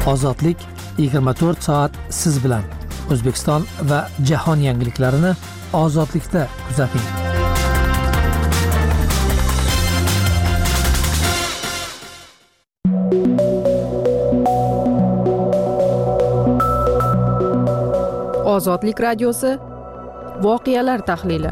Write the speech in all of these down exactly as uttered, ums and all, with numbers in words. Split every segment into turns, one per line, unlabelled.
Ozodlik yigirma to'rt soat siz bilan. O'zbekiston va jahon yangiliklarini ozodlikda kuzating.
Ozodlik radiosi voqealar tahlili.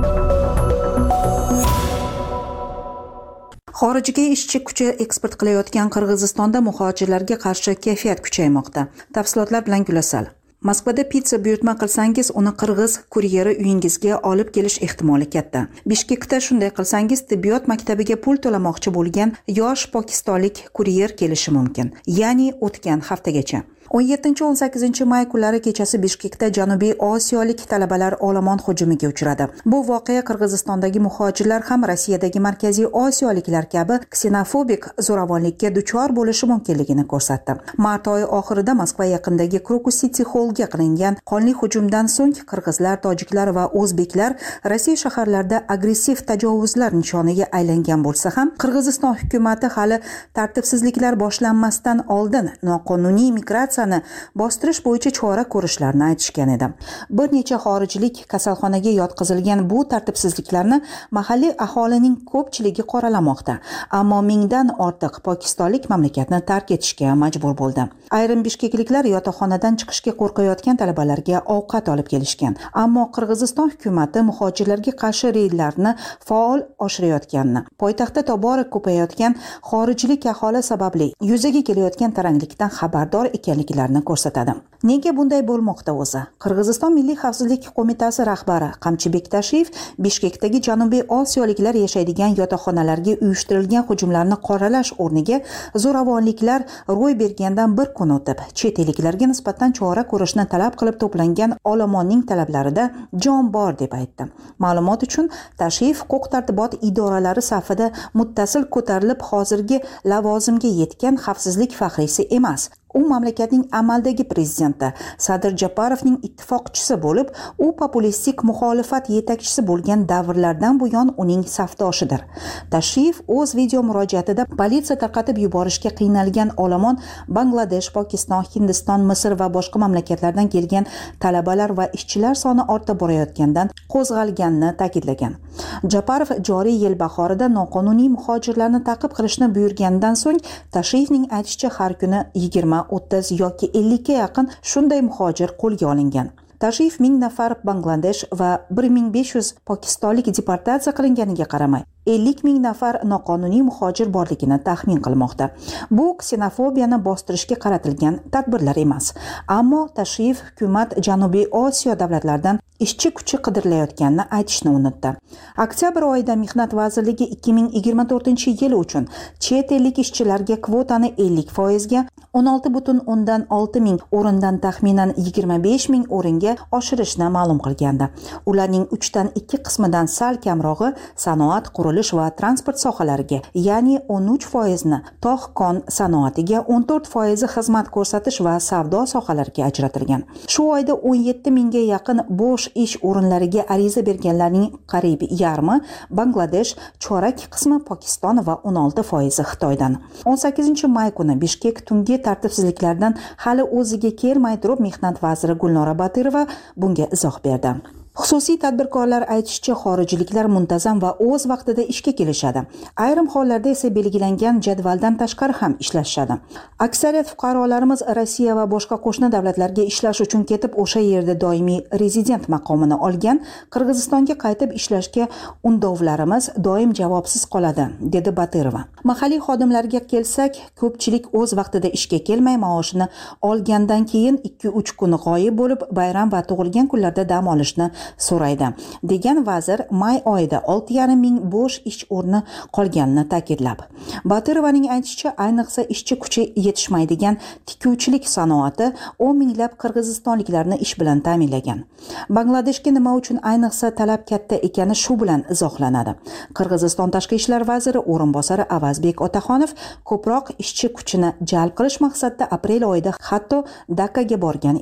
Xorijga ishchi kuchi eksport qilayotgan Qirg'izistonda muhojirlarga qarshi kayfiyat kuchaymoqda. Tafsilotlar bilan Gulasal. Moskvada pitsa buyurtma qilsangiz, uni qirg'iz kuryeri uyingizga olib kelish ehtimoli katta. Bishkekda shunday qilsangiz, tibbiyot maktabiga pul to'lamoqchi bo'lgan yosh pokistonlik kuryer kelishi mumkin. Ya'ni o'tgan haftagacha. o'n yettinchi o'n sakkizinchi may kunlari kechasi Bishkekda Janubiy Osiyolik talabalar olomon hujumiga uchradi. Bu voqea Qirg'izistondagi muhojirlar ham Rossiyadagi Markaziy Osiyoliklar kabi ksenofobik zo'ravonlikka duchor bo'lishi mumkinligini ko'rsatdi. Mart oyi oxirida Moskva yaqinidagi Krokus City Hallga qilingan qonli hujumdan so'ng qirg'izlar, tojiklar va o'zbeklar Rossiya shaharlarida agressiv tajovuzlar nishoniga aylangan bo'lsa ham, Qirg'iziston hukumatı hali tartibsizliklar boshlanmasdan oldin noqonuniy migratsiya bostirish bo'yicha chora ko'rishlarini aytishgan edi. Bir necha xorijlik kasalxonaga yotqizilgan bu tartibsizliklarni mahalliy aholining ko'pchiligi qoralamoqda, ammo mingdan ortiq pokistonlik mamlakatni tark etishga majbur bo'ldi. Ayrim bishkekliklar yotoqxonadan chiqishga qo'rqayotgan talabalarga ovqat olib kelishgan, ammo Qirg'iziston hukumati muhojirlarga qarshi reydlarni faol oshirayotganini, poytaxtda tobora ko'payayotgan xorijlik aholi sababli yuzaga kelayotgan taranglikdan xabardor ekanligi ko'rsatadi. Nega bunday bo'lmoqda o'zi? Qirg'iziston Milliy xavfsizlik qo'mitasi rahbari Qamchibek Tashiyev Bishkekdagi Janubiy Osiyoliklar yashaydigan yotoqxonalarga uyushtirilgan hujumlarni qoralash o'rniga zo'ravonliklar ro'y bergandan bir kun o'tib, chet elliklarga nisbatan chora ko'rishni talab qilib to'plangan olomonning talablarida jon bor deb aytdi. Ma'lumot uchun, Tashiyev huquq-tartibot idoralari safida muttasil ko'tarilib hozirgi lavozimga yetgan xavfsizlik faxriysi emas. U mamlakatning amaldagi prezidenti Sadir Japarovning ittifoqchisi bo'lib, u populistik muxolifat yetakchisi bo'lgan davrlardan buyon uning safdoshidir. Tashiyev o'z video murojaatida politsiya tarqatib yuborishga qiynalgan olomon Bangladesh, Pokiston, Hindiston, Misr va boshqa mamlakatlardan kelgan talabalar va ishchilar soni ortib borayotgandan qo'zg'alganini ta'kidlagan. Japarov joriy yil bahorida noqonuniy muhojirlarni ta'qib qilishni buyurgandan so'ng, Tashiyevning aytishicha har kuni yigirma, o'ttiz yoki ellikka yaqin shunday muhojir qo'lga olingan. Tashiyev ming nafar Bangladesh va bir ming besh yuz pokistonlik deportatsiya qilinganiga qaramay, ellik ming nafar noqonuniy muhojir borligini taxmin qilmoqda. Bu ksenofobiyani bostirishga qaratilgan tadbirlar emas. Ammo Tashiyev hukumat Janubiy Osiyo davlatlaridan ishchi kuchi qidirilayotganini aytishni unutdi. Oktyabr oyida Mehnat vazirligi ikki ming yigirma to'rtinchi yil uchun chet ellik ishchilarga kvotani ellik foizga, o'n olti butun o'ndan olti ming o'rindan taxminan yigirma besh ming o'ringa oshirishni ma'lum qilgandi. Ularning uchdan ikki qismidan sal kamrog'i sanoat, qurilish va transport sohalariga, ya'ni o'n uch foizni tog'-kon sanoatiga, o'n to'rt foizi xizmat ko'rsatish va savdo sohalariga ajratilgan. Shu oyda o'n yetti mingga yaqin bo'sh ish o'rinlariga ariza berganlarning qariyb yarmi Bangladesh, chorak qismi Pokiston va o'n olti foizi Xitoydan. o'n sakkizinchi may kuni Bishkek tungi tartibsizliklardan hali o'ziga kelmay turib, Mehnat vaziri Gulnora Batirova bunga izoh berdi. Xususiy tadbirkorlar aytishicha, xorijliklar muntazam va o'z vaqtida ishga kelishadi. Ayrim hollarda esa belgilangan jadvaldan tashqari ham ishlashadi. Aksariyat fuqarolarimiz Rossiya va boshqa qo'shni davlatlarga ishlash uchun ketib, o'sha yerda doimiy rezident maqomini olgan, Qirg'izistonga qaytib ishlashga undovlarimiz doim javobsiz qoladi, dedi Batirova. Mahalliy xodimlarga kelsak, ko'pchilik o'z vaqtida ishga kelmay, maoshini olgandan keyin ikki uch kun g'oyib bo'lib, bayram va tug'ilgan kunlarda dam olishni so'raydi, degan vazir may oyida olti yarim ming bo'sh ish o'rni qolganini ta'kidlab. Batirovaning aytishicha, ayniqsa ishchi kuchi yetishmaydigan tikuvchilik sanoati o'n minglab qirg'izistonliklarni ish bilan ta'minlagan. Bangladeshga nima uchun ayniqsa talab katta ekani shu bilan izohlanadi. Qirg'iziston tashqi ishlar vaziri o'rinbosari Avazbek Otaxonov ko'proq ishchi kuchini jalb qilish maqsadida aprel oyida hatto Dakkaga borgan edi.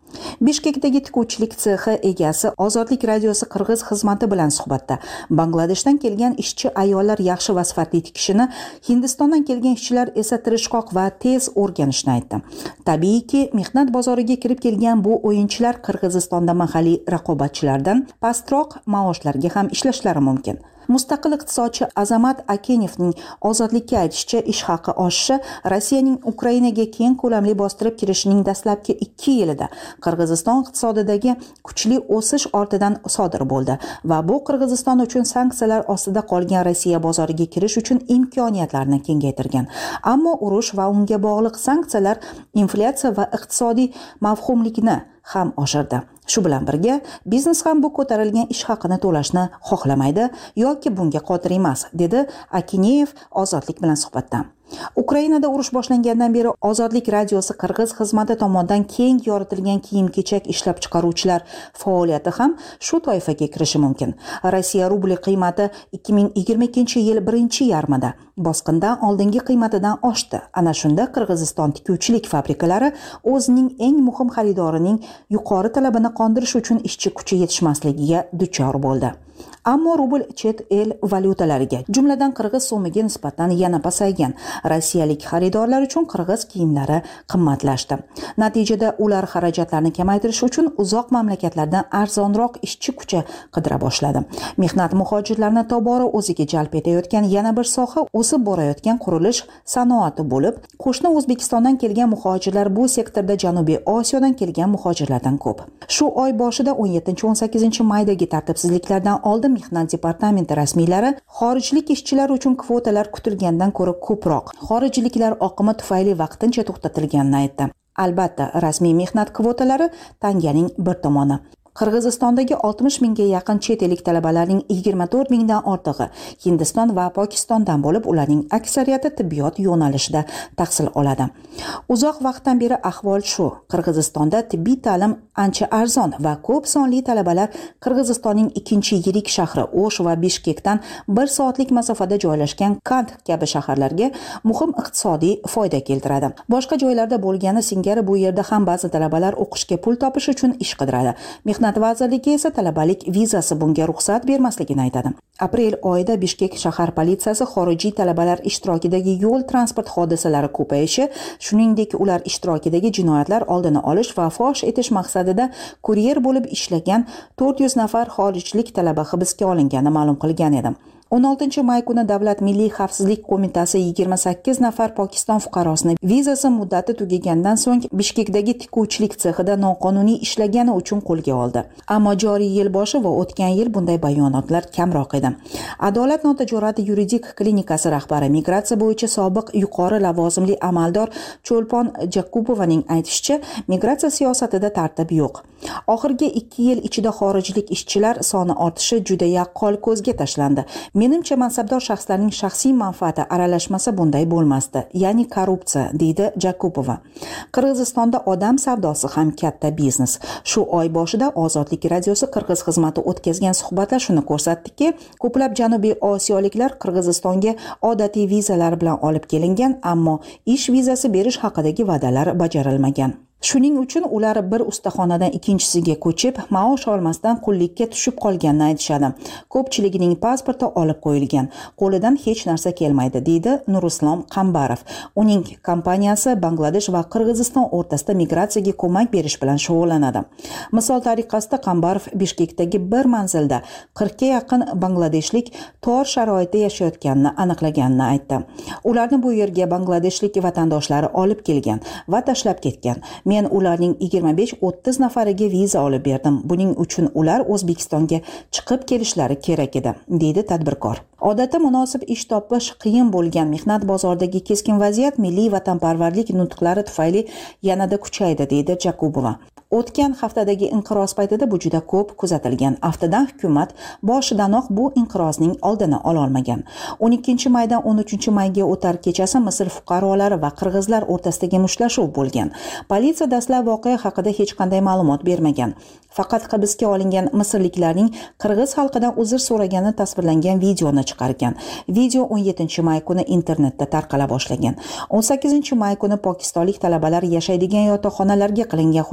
Bishkekdagi tikuvchilik sexi egasi Ozodlik radiosi qirg'iz xizmati bilan suhbatda Bangladeshdan kelgan ishchi ayollar yaxshi va sifatli tikishini, Hindistondan kelgan ishchilar esa tirishqoq va tez o'rganishni aytdi. Tabiiyki, mehnat bozoriga kirib kelgan bu o'yinchilar Qirg'izistonda mahalliy raqobatchilardan pastroq maoshlarga ham ishlashlari mumkin. Mustaqil iqtisodchi Azamat Akenevning Ozodlikka aytishicha, ish haqi oshishi Rossiyaning Ukrainaga keng ko'lamli bostirib kirishining dastlabki ikki yilida Qirg'iziston iqtisodidagi kuchli o'sish ortidan sodir bo'ldi va bu Qirg'iziston uchun sanksiyalar ostida qolgan Rossiya bozoriga kirish uchun imkoniyatlarni kengaytirgan. Ammo urush va unga bog'liq sanksiyalar inflyatsiya va iqtisodiy mavhumlikni ham oshirdi. Shu bilan birga, biznes ham bu ko'tarilgan ish haqini to'lashni xohlamaydi yoki bunga qodir emas, dedi Akineyev Ozodlik bilan suhbatda. Ukrainada urush boshlangandan beri Ozodlik radiosi qirg'iz xizmati tomonidan keng yoritilgan kiyim-kechak ishlab chiqaruvchilar faoliyati ham shu toifaga kirishi mumkin. Rossiya rubli qiymati ikki ming yigirma ikkinchi yil birinchi yarmida bosqindan oldingi qiymatidan oshdi. Ana shunda Qirg'iziston tikuvchilik fabrikalari o'zining eng muhim xaridorining yuqori talabini qondirish uchun ishchi kuchi yetishmasligiga duchor bo'ldi. Ammo rubl chet el valyutalariga, jumladan qirg'iz so'miga nisbatan yana pasaygan. Rossiyalik xaridorlar uchun qirg'iz kiyimlari qimmatlashdi. Natijada ular xarajatlarni kamaytirish uchun uzoq mamlakatlardan arzonroq ishchi kuchi qidira boshladi. Mehnat muhojirlarini tobora o'ziga jalb etayotgan yana bir soha o'sib borayotgan qurilish sanoati bo'lib, qo'shni O'zbekistondan kelgan muhojirlar bu sektorda Janubiy Osiyodan kelgan muhojirlardan ko'p. Shu oy boshida o'n yettinchi o'n sakkizinchi maydagi tartibsizliklardan oldin Mehnat departamenti rasmiylari xorijlik ishchilar uchun kvotalar kutilgandan ko'ra ko'proq xorijliklar oqimi tufayli vaqtincha to'xtatilganini aytdi. Albatta, rasmiy mehnat kvotalari tanganing bir tomoni. Qirg'izistondagi oltmish mingga yaqin chet ellik talabalarning yigirma to'rt mingdan ortig'i Hindiston va Pokistondan bo'lib, ularning aksariyati tibbiyot yo'nalishida tahsil oladi. Uzoq vaqtdan beri ahvol shu. Qirg'izistonda tibbiy ta'lim ancha arzon va ko'p sonli talabalar Qirg'izistonning ikkinchi yirik shahri O'sh va Bishkekdan bir soatlik masofada joylashgan Kant kabi shaharlarga muhim iqtisodiy foyda keltiradi. Boshqa joylarda bo'lgani singari bu yerda ham ba'zi talabalar o'qishga pul topish uchun ish qidiradi. Mehnat vazirligi esa talabalik vizasi bunga ruxsat bermasligini aytadi. Aprel oyida Bishkek shahar politsiyasi xorijiy talabalar ishtirokidagi yo'l transport hodisalari ko'payishi, shuningdek ular ishtirokidagi jinoyatlar oldini olish va fosh etish maqsadida kuryer bo'lib ishlagan to'rt yuz nafar xorijlik talaba hibsga olingani ma'lum qilgan edi. o'n oltinchi may kuni Davlat Milliy xavfsizlik qo'mitasi yigirma sakkiz nafar Pokiston fuqarosini vizasi muddati tugagandan so'ng Bishkekdagi tikuvchilik sexida noqonuniy ishlagani uchun qo'lga oldi. Ammo joriy yil boshi va o'tgan yil bunday bayonotlar kamroq edi. Adolat notajorati yuridik klinikasi rahbari, migratsiya bo'yicha sobiq yuqori lavozimli amaldor Cho'lpon Jakubovaning aytishicha, migratsiya siyosatida tartib yo'q. Oxirgi ikki yil ichida xorijlik ishchilar soni ortishi juda yaqqol ko'zga tashlandi. Menimcha mansabdor shaxslarning shaxsiy manfaati aralashmasa bunday bo'lmasdi, ya'ni korrupsiya, deydi Jakubova. Qirg'izistonda odam savdosi ham katta biznes. Shu oy boshida Ozodlik radiosi qirg'iz xizmati o'tkazgan suhbatlar shuni ko'rsatdiki, ko'plab Janubiy Osiyoliklar Qirg'izistonga odatiy vizalar bilan olib kelingan, ammo ish vizasi berish haqidagi va'dalar bajarilmagan. Shuning uchun ular bir ustaxonadan ikkinchisiga ko'chib, maosh olmasdan qullikka tushib qolganini aytishadi. Ko'pchiligining pasporti olib qo'yilgan, qo'lidan hech narsa kelmaydi, deydi Nuruslom Qambarov. Uning kompaniyasi Bangladesh va Qirg'iziston o'rtasida migratsiyaga ko'mak berish bilan shug'ullanadi. Misol tariqasida Qambarov Bishkekdagi bir manzilda qirqga yaqin bangladeshlik tor sharoitda yashayotganini aniqlaganini aytdi. Ularni bu yerga bangladeshlik vatandoshlari olib kelgan va tashlab ketgan. Men ularning yigirma besh o'ttiz nafariga viza olib berdim. Buning uchun ular O'zbekistonga chiqib kelishlari kerak edi, deydi tadbirkor. Odatda munosib ish topish qiyin bo'lgan mehnat bozoridagi keskin vaziyat milliy vatanparvarlik nutqlari tufayli yanada kuchaydi, deydi Jakubova. O'tgan haftadagi inqiroz paytida bu juda ko'p kuzatilgan. Aftidan hukumat boshidanoq bu inqirozning oldini ola olmagan. o'n ikkinchi maydan o'n uchinchi mayga o'tar kechasi Misr fuqarolari va qirg'izlar o'rtasidagi mushtlashuv bo'lgan. Politsiya dastlab voqea haqida hech qanday ma'lumot bermagan. Faqat hibsga olingan misrliklarning qirg'iz xalqidan uzr so'ragani tasvirlangan videoni chiqargan. Video o'n yettinchi may kuni internetda tarqala boshlagan. o'n sakkizinchi may kuni pokistonlik talabalar yashaydigan yotoqxonalarga qilingan hujumdan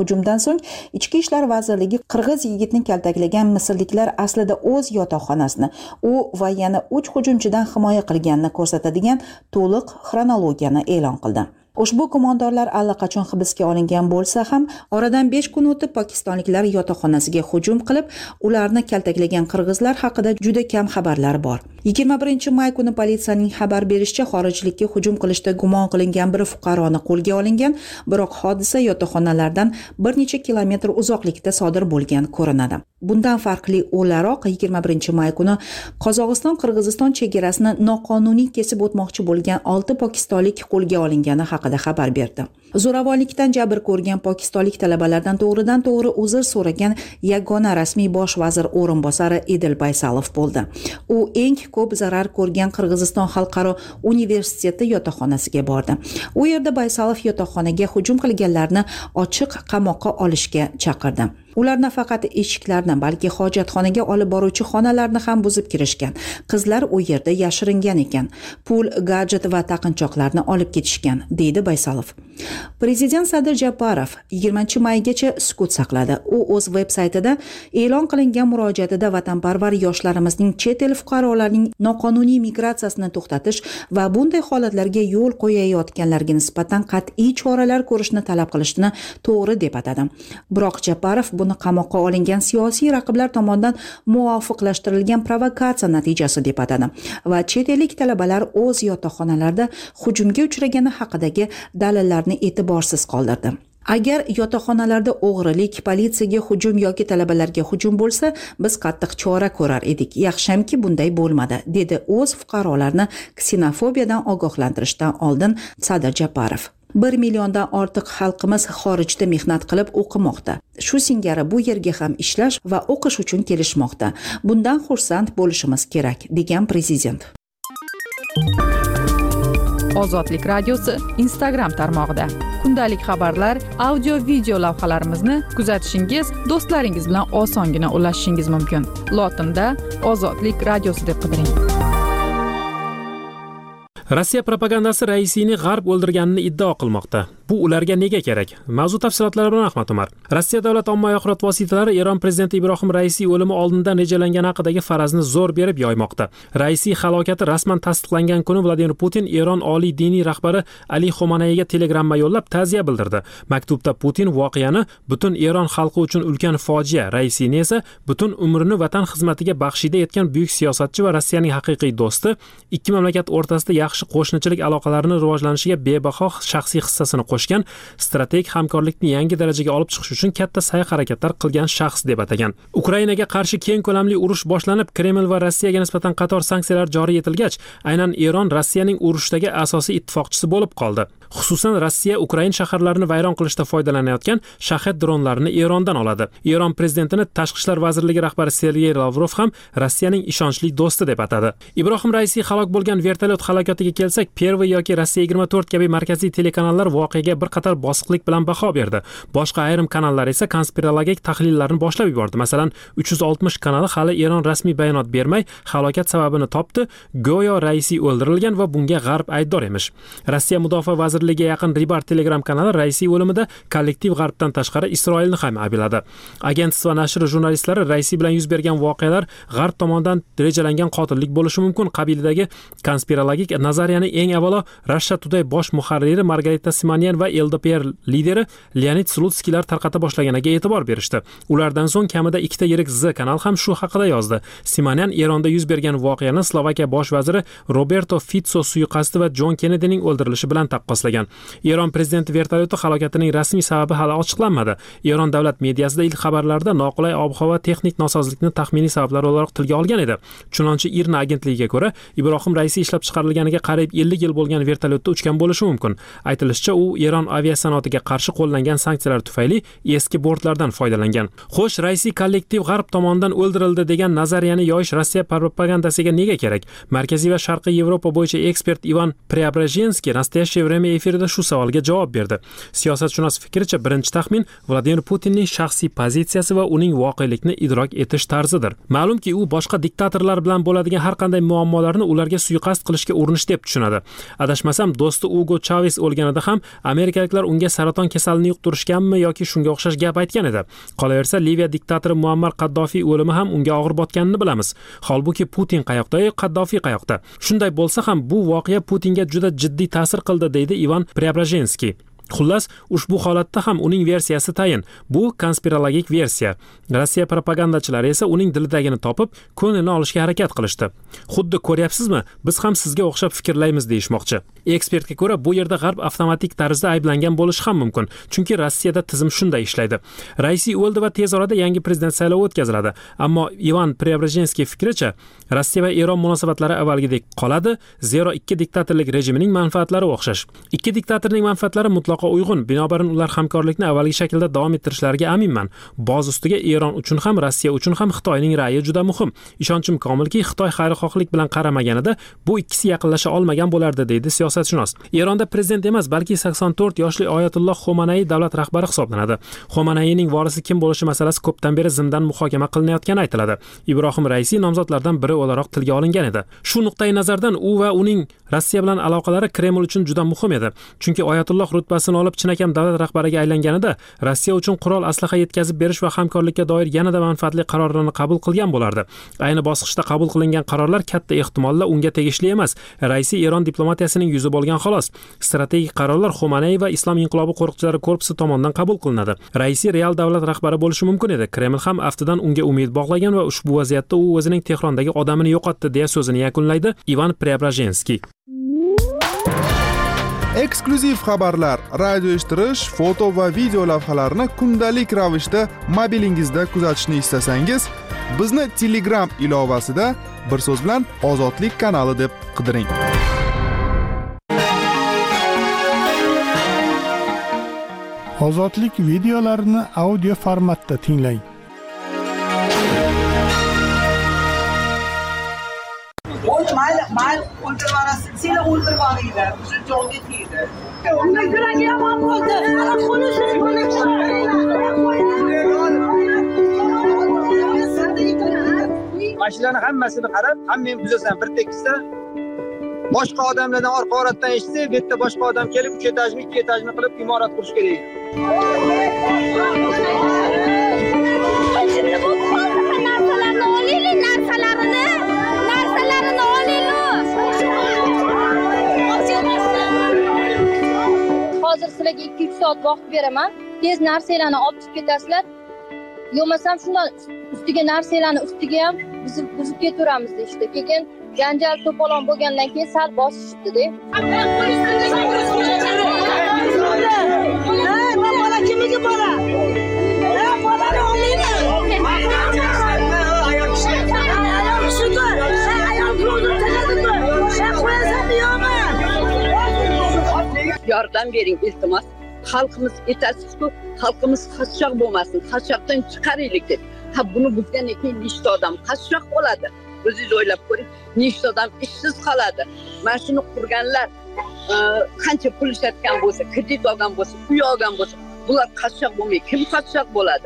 so'ng Ichki ishlar vazirligi qirg'iz yigitni kaltaklagan misrliklar aslida o'z yotoqxonasini u va yana uch hujumchidan himoya qilganini ko'rsatadigan to'liq xronologiyani e'lon qildi. Ushbu gumondorlar allaqachon hibsga olingan bo'lsa ham, oradan besh kun o'tib pokistonliklar yotoqxonasiga hujum qilib, ularni kaltaklagan qirg'izlar haqida juda kam xabarlar bor. yigirma birinchi may kuni politsiyaning xabar berishicha, xorijlikka hujum qilishda gumon qilingan bir fuqaroni qo'lga olingan, biroq hodisa yotoqxonalardan bir necha kilometr uzoqlikda sodir bo'lgan ko'rinadi. Bundan farqli o'laroq yigirma birinchi may kuni Qozog'iston-Qirg'iziston chegarasini noqonuniy kesib o'tmoqchi bo'lgan olti pokistonlik qo'lga olingani haqida xabar berdi. Zo'ravonlikdan jabr ko'rgan pokistonlik talabalardan to'g'ridan to'g'ri uzr so'ragan yagona rasmiy bosh vazir o'rinbosari Edil Baysalov bo'ldi. U eng ko'p zarar ko'rgan Qirg'iziston xalqaro universiteti yotoqxonasiga bordi. U yerda Baysalov yotoqxonaga hujum qilganlarni ochiq qamoqqa olishga chaqirdi. Ular nafaqat eshiklarni, balki hojatxonaga olib boruvchi xonalarni ham buzib kirishgan. Qizlar u yerda yashiringan ekan. Pul, gadjet va taqinchoqlarni olib ketishgan, deydi Baysalov. Prezident Sadir Japarov yigirmanchi maygacha sukut saqladi. U o'z veb-saytida e'lon qilingan murojaatida vatanparvar yoshlarimizning chet el fuqarolarining noqonuniy migratsiyasini to'xtatish va bunday holatlarga yo'l qo'yayotganlarga nisbatan qat'iy choralar ko'rishni talab qilishni to'g'ri deb atadi. Biroq Japarov buni qamoqqa olingan siyosiy raqiblar tomonidan muvofiqlashtirilgan provokatsiya natijasi deb atadi va chet ellik talabalar o'z yotoqxonalarida hujumga uchragani haqidagi dalillarni e'tiborsiz qoldirdi. Agar yotoqxonalarda o'g'rilik, politsiyaga hujum yoki talabalarga hujum bo'lsa, biz qattiq chora ko'rar edik. Yaxshamki bunday bo'lmadi, dedi o'z fuqarolarni ksenofobiyadan ogohlantirishdan oldin Sadir Japarov. bir milliondan ortiq xalqimiz xorijda mehnat qilib o'qimoqda. Shu singari bu yerga ham ishlash va o'qish uchun kelishmoqda. Bundan xursand bo'lishimiz kerak, degan prezident.
Ozodlik radiosi Instagram tarmog'ida kundalik xabarlar, audio video lavhalarimizni kuzatishingiz, do'stlaringiz bilan osongina ulashishingiz mumkin. Lotinda Ozodlik radiosi deb qidiring.
Rossiya propagandasi Raisiyni G'arb o'ldirganini iddao qilmoqda. Bu ularga nega kerak? Mavzu tafsilotlari bilan Ahmad Umar. Rossiya davlat ommaviy axborot vositalari Eron prezidenti Ibrohim Raisiy o'limi oldindan rejalangani haqidagi farazni zo'r berib yoymoqda. Raisiy halokati rasman tasdiqlangan kuni Vladimir Putin Eron oliy diniy rahbari Ali Xomanayga telegramma yo'llab ta'ziya bildirdi. Maktubda Putin voqeani butun Eron xalqi uchun ulkan fojia, Raisiyni esa butun umrini vatan xizmatiga baxshida etgan buyuk siyosatchi va Rossiyaning haqiqiy do'sti, ikki mamlakat o'rtasida yaxshi qo'shnichilik aloqalarini rivojlanishiga bebaho shaxsiy hissasini qo'shgan, strategik hamkorlikni yangi darajaga olib chiqish uchun katta sa'y-harakatlar qilgan shaxs deb atagan. Ukrainaga qarshi keng ko'lamli urush boshlanib, Kreml va Rossiyaga nisbatan qator sanksiyalar joriy etilgach, aynan Eron Rossiyaning urushdagi asosiy ittifoqchisi bo'lib qoldi. Xususan Rossiya Ukraina shaharlarini vayron qilishda foydalanayotgan Shahed dronlarini Erondan oladi. Eron prezidentini Tashqi ishlar vazirligi rahbari Sergey Lavrov ham Rossiyaning ishonchli do'sti deb atadi. Ibrohim Raisiy halok bo'lgan vertolyot halokatiga kelsak, Pervoy yoki Rossiya yigirma to'rt kabi markaziy telekanallar voqeaga bir qator bosiqlik bilan baho berdi. Boshqa ayrim kanallar esa konspirologik tahlillarni boshlab yubordi. Masalan, uch yuz oltmish kanali hali Eron rasmiy bayonot bermay, halokat sababini topdi. Go'yo Raisiy o'ldirilgan va bunga G'arb aybdor emish. Rossiya mudofaa vazirligiga yaqin Ribar Telegram kanali Raisiy o'limida kollektiv G'arbdan tashqari Isroilni ham aybladi. Agentство nashri jurnalistlari Raisiy bilan yuz bergan voqealar G'arb tomonidan rejalangan qotillik bo'lishi mumkin qabilidagi konspirologik nazariyani eng avvalo Russia Today bosh muharriri Margarita Simonyan va L D P R lideri Leonid Slutskiylar tarqata boshlaganiga e'tibor berishdi. Ulardan so'ng kamida ikkita yirik Z kanal ham shu haqida yozdi. Simonyan Eronda yuz bergan voqeani Slovakiya bosh vaziri Roberto Fico suiqasdi va John Kennedyning o'ldirilishi bilan taqqoslagan. Eron prezidenti vertolyoti halokatining rasmiy sababi hali ochiqlanmadi. Eron davlat mediasida ilk xabarlarda noqulay ob-havo texnik nosozlikni taxminiy sabablar olarak tilga olgan edi. Chunonchi I R N A agentligiga ko'ra, Ibrohim Raisiy ishlab chiqarilganiga qariyb ellik yil bo'lgan vertolyotda uchgan bo'lishi mumkin. Aytilishicha, u Eron aviasanoatiga qarshi qo'llangan sanksiyalar tufayli eski bortlardan foydalangan. Xo'sh, Raisiy kollektiv G'arb tomonidan o'ldirildi degan nazariyani yoyish Rossiya propagandasiga nega kerak? Markaziy va Sharqiy Yevropa bo'yicha ekspert Ivan Preobrazhenskiy Nastoящее время efirida shu savolga javob berdi. Siyosatshunos fikricha, birinchi taxmin Vladimir Putinning shaxsiy pozitsiyasi va uning voqelikni idrok etish tarzidir. Ma'lumki, u boshqa diktatorlar bilan bo'ladigan har qanday muammolarni ularga suiqasd qilishga urinish deb tushunadi. Adashmasam, do'sti Ugo Chaves o'lganida ham amerikaliklar unga saraton kasalini yuqtirishganmi yoki shunga o'xshash gap aytgan edi. Qolaversa, Liviya diktatori Muammar Qaddofiy o'limi ham unga og'ir botganini bilamiz. Holbuki Putin qayoqda, Qaddofiy qayoqda? Shunday bo'lsa ham bu voqea Putinga juda jiddiy ta'sir qildi, deydi Ivan Preobrazhenskiy. Xullas, ushbu holatda ham uning versiyasi tayin. Bu konspirologik versiya. Rossiya propagandachilari esa uning dilidagini topib, ko'nglini olishga harakat qilishdi. Xuddi ko'ryapsizmi, biz ham sizga o'xshab fikrlaymiz deyishmoqchi. Ekspertga ko'ra, bu yerda G'arb avtomatik tarzda ayblangan bo'lishi ham mumkin, chunki Rossiyada tizim shunday ishlaydi. Raisiy o'ldi va tez orada yangi prezident saylovi o'tkaziladi. Ammo Ivan Preobrazhenskiy fikricha, Rossiya va Eron munosabatlari avvalgidek qoladi, zero ikki diktatorlik rejimining manfaatlari o'xshash. Ikki diktatorning manfaatlari mutlaqo uyg'un, binobarin ular hamkorlikni avvalgi shaklda davom ettirishlariga aminman. Boz ustiga Eron uchun ham, Rossiya uchun ham Xitoyning ra'yi juda muhim. Ishonchim komilki, Xitoy xayrixohlik bilan qaramaganida bu ikkisi yaqinlasha olmagan bo'lardi, deydi siyosatshunos. Eronda prezident emas, balki sakson to'rt yoshli Oyatulloh Xomanay davlat rahbari hisoblanadi. Xomanayning vorisi kim bo'lishi masalasi ko'pdan beri zimdan muhokama qilinayotgani aytiladi. Ibrohim Raisiy nomzodlardan biri o'laroq tilga olingan edi. Shu nuqtai nazardan u va uning Rossiya bilan aloqalari Kreml uchun juda muhim edi. Chunki Oyatulloh rutbasini olib chinakam davlat rahbariga aylanganida Rossiya uchun qurol aslaha yetkazib berish va hamkorlikka doir yanada manfaatli qarorlarni qabul qilgan bo'lardi. Ayni bosqichda qabul qilingan qarorlar katta ehtimolda unga tegishli emas. Raisiy Eron diplomatiyasining yuzi bo'lgan xolos. Strategik qarorlar Xomanay va Islom inqilobi qo'riqchilari korpusi tomonidan qabul qilinadi. Raisiy real davlat rahbari bo'lishi mumkin edi. Kreml ham aftidan unga umid bog'lagan va ushbu vaziyatda u o'zining Tehrondagi odamini yo'qotdi, deya so'zini yakunlaydi Ivan Preobrazhenskiy.
Eksklyuziv xabarlar, radio eshittirish, foto va video lavhalarni kundalik ravishda mobilingizda kuzatishni istasangiz, bizni Telegram ilovasida bir so'z bilan Ozodlik kanali deb qidiring.
Ozodlik videolarini audio formatda tinglang.
Mayli, mayli, o'ldirvarasiz, seni o'ldirvaringlar, shu jonga tegdi. Unga yuragi yomon bo'ldi. Qo'lishini
Mashinalarni hammasini qarab, hamma buzasan bir tekisda. Boshqa odamlardan orqa oratdan eshitsa, bu yerda boshqa odam kelib uch etajni, ikki etajni qilib imorat qurish kerak.
Şimdi bu narsalarni olaylik, narsalarini, narsalarini olaylik. Hozir sizlarga ikki uch soat vaqt beraman. Tez narsalarni olib chiqib ketasizlar. Yo'masam shundan ustiga narsalarni ustiga ham buzib buzib ketaveramiz işte. Keyin janjal to'polon bo'lgandan keyin sal bosishdi-da. Ha, men bola kimiga bola? Ha, bolani olaymi?
Yordam bering iltimos. Xalqimiz etasiz-ku, xalqimiz qashshoq bo'lmasin, qashshoqdan chiqaraylik deb. Ha, buni buzgandan keyin nechta odam qashshoq bo'ladi? O'zingiz o'ylab ko'ring, nechta odam ishsiz qoladi. Mana shuni qurganlar qancha pul ishlatgan bo'lsa, kredit olgan bo'lsa, uy olgan bo'lsa, bular qashshoq bo'lmay, kim qashshoq bo'ladi?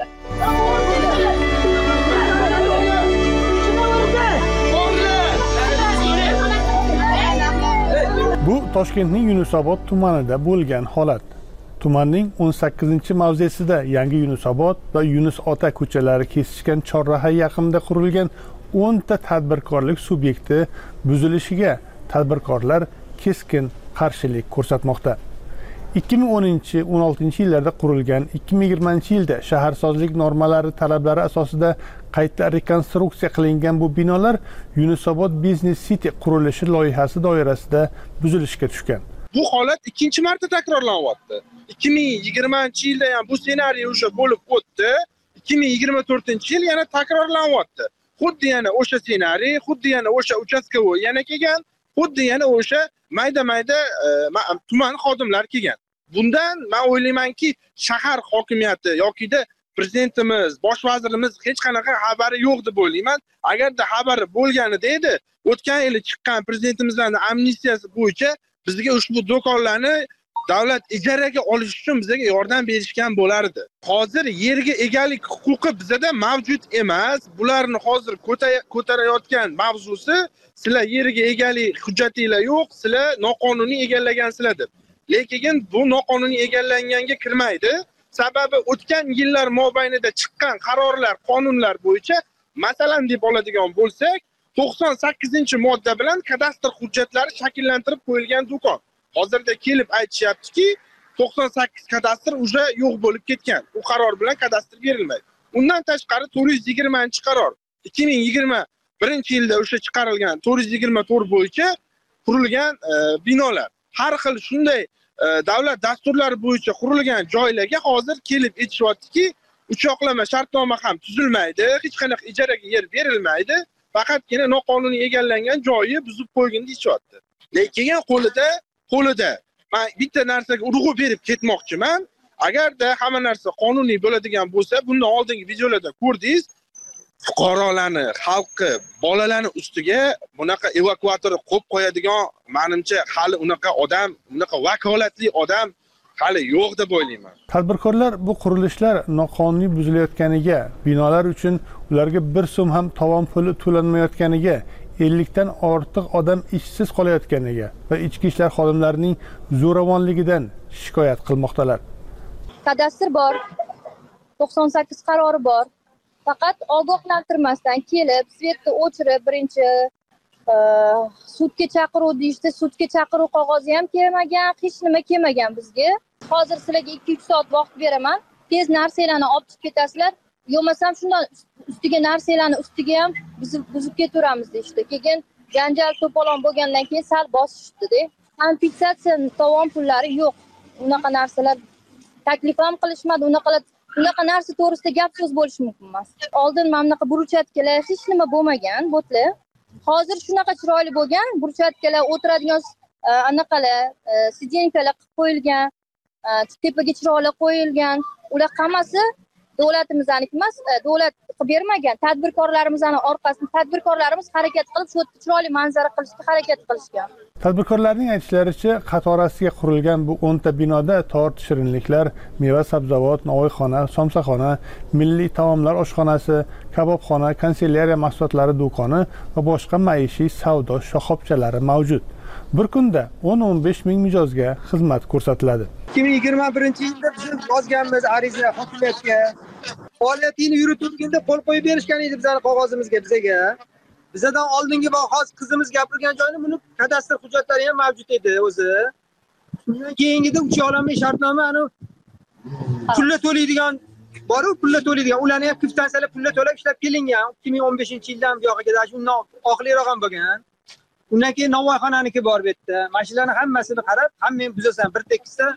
Bu Toshkentning Yunusobod tumanida bo'lgan holat. Tumanning o'n sakkizinchi mavzesida Yangi Yunusobod va Yunus Ota ko'chalari kesishgan chorraha yaqinida qurilgan o'nta tadbirkorlik subyekti buzilishiga tadbirkorlar keskin qarshilik ko'rsatmoqda. ikki ming o'ninchi o'n oltinchi yillarda qurilgan, ikki ming yigirmanchi yilda shaharsozlik normalari talablari asosida qayta rekonstruksiya qilingan bu binolar Yunusobod Business City qurilishi loyihasi doirasida buzilishga tushgan.
Bu holat ikkinchi marta takrorlanyapti. ikki ming yigirmanchi yilda ham bu ssenariy o'sha bo'lib o'tdi. ikki ming yigirma to'rtinchi yil yana takrorlanyapti. Xuddi yana o'sha ssenariy, xuddi yana o'sha uchastkovoy yana kelgan, xuddi yana o'sha mayda-mayda tuman xodimlar kelgan. Bundan men o'ylaymanki, shahar hokimiyati yokida prezidentimiz, bosh vazirimiz hech qanaqa xabari yo'q deb o'ylayman. Agarda xabari bo'lganida edi, o'tgan yili chiqqan prezidentimizning amnistiyasi bo'yicha bizga ushbu do'konlarni davlat ijaraga olish uchun bizga yordam berishgan bo'lardi. Hozir yerga egalik huquqi bizda mavjud emas. Bularni hozir ko'tarayotgan mavzusi sizlar yerga egalik hujjatinglar yo'q, sizlar noqonuniy egallagansizlar deb. Lekin bu noqonuniy egallanganga kirmaydi. Sababi o'tgan yillar mobaynida chiqqan qarorlar, qonunlar bo'yicha, masalan deb oladigan bo'lsak, to'qson sakkizinchi modda bilan kadastr hujjatlari shakllantirib qo'yilgan do'kon. Hozirda kelib aytishyaptiki, to'qson sakkiz kadastr уже yo'q bo'lib ketgan. U qaror bilan kadastr berilmaydi. Undan tashqari to'rt yuz yigirmanchi qaror ikki ming yigirma birinchi yilda o'sha chiqarilgan to'rt yuz yigirma to'rt bo'yicha qurilgan e, binolar. Har xil shunday e, davlat dasturlari bo'yicha qurilgan joylarga hozir kelib aytishyaptiki, uchoqlama shartnoma ham tuzilmaydi, hech qanaqa ijaraga yer berilmaydi, faqatgina noqonuniy egallangan joyi buzib qo'ygin deyishyapti. Lekin qo'lida qo'lida men bitta narsaga urg'u berib ketmoqchiman. Agarda hamma narsa qonuniy bo'ladigan bo'lsa, bundan oldingi videolarda ko'rdingiz, fuqarolarni, xalqi, bolalarni ustiga bunaqa evakuator qo'yib qo'yadigan, menimcha hali unaqa odam, unaqa vakolatli odam hali yo'q deb o'ylayman.
Tadbirkorlar bu qurilishlar noqonuniy buzilayotganiga, binolar uchun ularga bir so'm ham tovon puli to'lanmayotganiga, ellik dan ortiq odam ishsiz qolayotganiga va ichki ishlar xodimlarining zo'ravonligidan shikoyat qilmoqdalar.
Kadastr bor, to'qson sakkiz qarori bor. Faqat ogohlantirmasdan kelib, svetni o'chirib, birinchi sudga chaqiruv deyishdi, sudga chaqiruv qog'ozi ham kelmagan, hech nima kelmagan bizga. Hozir sizlarga ikki uch soat vaqt beraman. Tez narsalarni olib chiqib ketasizlar. Yo'masam shundan ustiga narsalarni ustiga ham buzib buzib ketaveramiz deyishdi. Keyin janjal to'polon bo'lgandan keyin sal bosishdi-da. Kompensatsiya tovon pullari yo'q. Unaqa narsalar taklif ham qilishmadi, unaqa unaqa narsa to'g'risida gap so'z bo'lishi mumkin emas. Oldin mana bunaqa burchatkalar hech nima bo'lmagan, botlar. Hozir shunaqa chiroyli bo'lgan, burchatkalar o'tiradigan anaqalar, sidenkalar qilib qo'yilgan, tepaga chiroyli qo'yilgan. Ular hammasi davlatimizning emas, davlat qilib bermagan. Tadbirkorlarimizning orqasida tadbirkorlarimiz harakat qilib, shu chiroyli manzara qilishga harakat qilishgan.
Tadbirkorlarning aytishlaricha, qatorasiga qurilgan bu o'nta binoda tort, shirinliklar, meva sabzavot, novvoyxona, somsaxona, milliy taomlar oshxonasi, kabobxona, kanselyariya mahsulotlari do'koni va boshqa maishiy savdo shoxobchalari mavjud. Bir kunda o'n o'n besh ming mijozga xizmat ko'rsatiladi.
ikki ming yigirma birinchi yilda biz yozganmiz ariza hokimiyatga. Faoliyatini yurituvganda qo'l qo'yib berishgan edi bizning qog'ozimizga bizga. Bizdan oldingi va hozir qizimiz gapirgan joyni buni kadastr hujjatlari ham mavjud edi o'zi. Shundan keyingida uch olamli shartnoma ani pulni to'laydigan bor-ku, pulni to'laydigan. Ularni ham kvitansiyalar pulni to'lab ishlab kelingan. ikki ming o'n beshinchi yildan buyog'iga shundan oxirroq ham bo'lgan. Undan keyin Navoiyxonaniki bor bu yerda. Mashinalarni hammasini qarab, hamma buzasan bir tekisda.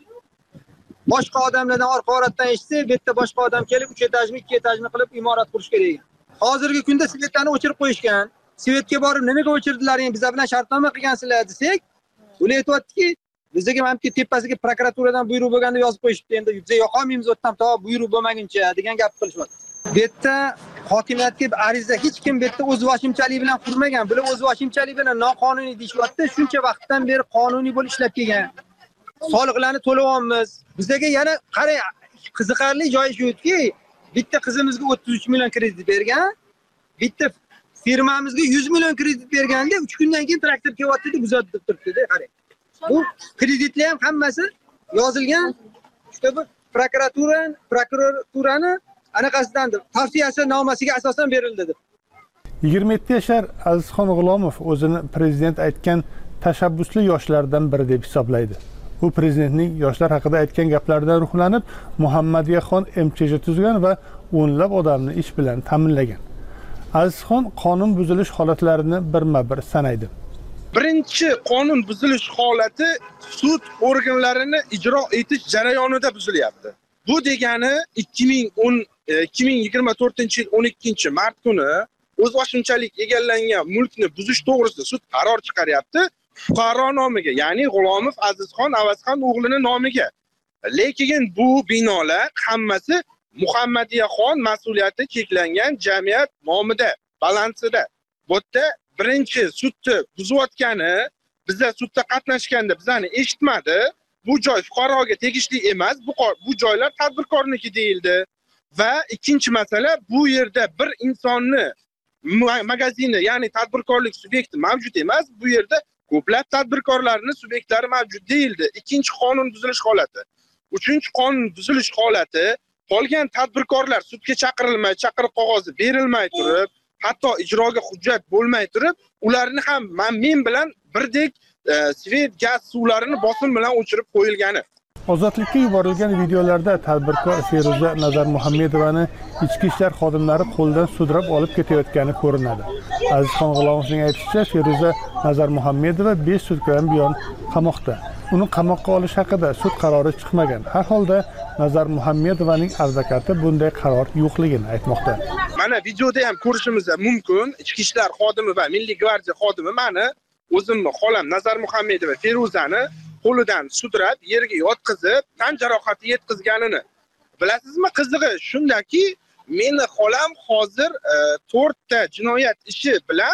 Boshqa odamlardan orqa oratdan eshitsa, bu yerda boshqa odam kelib uch etajmi, ikki etajmi qilib imorat qurish kerak. Hozirgi kunda svetlarni o'chirib qo'yishgan. Svetga borib, nimaga o'chirdilaring? Bizlar bilan shartnoma qilgansizlar desak, ular aytayaptiki, bizga ham tepasiga prokuraturadan buyruq bo'lganda yozib qo'yishibdi. Endi biz yoqolmaymiz o'tdan to buyruq bo'lmaguncha degan gap qilishyapti. Bu yerda hokimiyatga ariza hech kim bu yerda o'z vashimchalik bilan qurmagan. Bular o'z vashimchalik bilan noqonuniy deyishyapti. Shuncha vaqtdan beri qonuniy bo'lib ishlab kelgan. Soliqlarni to'layapmiz. Bizga yana qarang, qiziqarli joyi shuki, bitta qizimizga o'ttiz uch million kredit bergan, bitta firmamizga yuz million kredit berganda uch kundan keyin traktor kelyapti deb uzatib turibdi-da, qarang. Bu kreditlar ham hammasi yozilgan. Işte bu prokuratura, prokuraturani anaqasidan tavsiyasi nomasiga asosan berildi deb.
yigirma yetti yashar Azizxon G'ulomov o'zini prezident aytgan tashabbusli yoshlardan biri deb hisoblaydi. U prezidentning yoshlar haqida aytgan gaplaridan ruhlanib, Muhammadiyaxon M Ch J tuzgan va o'nlab odamni ish bilan ta'minlagan. Azizxon qonun buzilish holatlarini birma-bir sanaydi.
Birinchi qonun buzilish holati sud organlarini ijro etish jarayonida buzilyapti. Bu degani ikki ming o'n ikki ming yigirma to'rtinchi yil o'n ikkinchi mart kuni o'z vaqtinchalik egallangan mulkni buzish to'g'risida sud qaror chiqaryapti. Fuqaro nomiga, ya'ni G'ulomov Azizxon Avazxon o'g'lining nomiga. Lekin bu binolar hammasi Muhammadiyaxon mas'uliyati cheklangan jamiyat nomida, balansida. Bu yerda birinchi sudni buzayotgani, bizlar sudda qatnashganda bizani eshitmadi. bu joy fuqaroga tegishli emas, bu bu joylar tadbirkorniki deyildi. Va ikkinchi masala, bu yerda bir insonni magazini, ya'ni tadbirkorlik subyekti mavjud emas, bu yerda ko'plab tadbirkorlarning subyektlari mavjud deyildi. Ikkinchi qonun buzilish holati. Uchinchi qonun buzilish holati, qolgan tadbirkorlar sudga chaqirilmay, chaqiriq qog'ozi berilmay turib, hatto ijroga hujjat bo'lmay turib, ularni ham men bilan birdek svet, gaz suvlarini bosim bilan o'chirib qo'yilgani.
Ozodlikka yuborilgan videolarda tadbirkor Feruza Nazar Muhammedovani ichki ishlar xodimlari qo'ldan sudrab olib ketayotgani ko'rinadi. Azizxon G'ulomovning aytishicha, Feruza Nazar Muhammedova besh sutkadan buyon qamoqda. Uni qamoqqa olish haqida sud qarori chiqmagan. Har holda Nazar Muhammedovaning advokati bunday qaror yo'qligini aytmoqda.
Mana videoda ham ko'rishimiz mumkin. Ichki ishlar xodimi va Milliy gvardiya xodimi meni o'zimni xolam Nazar Muhammedova Feruzani qo'lidan sudrab, yerga yotqizib, tan jarohati yetkazganini. Bilasizmi, qizig'i shundaki, meni xolam hozir to'rtta jinoyat ishi bilan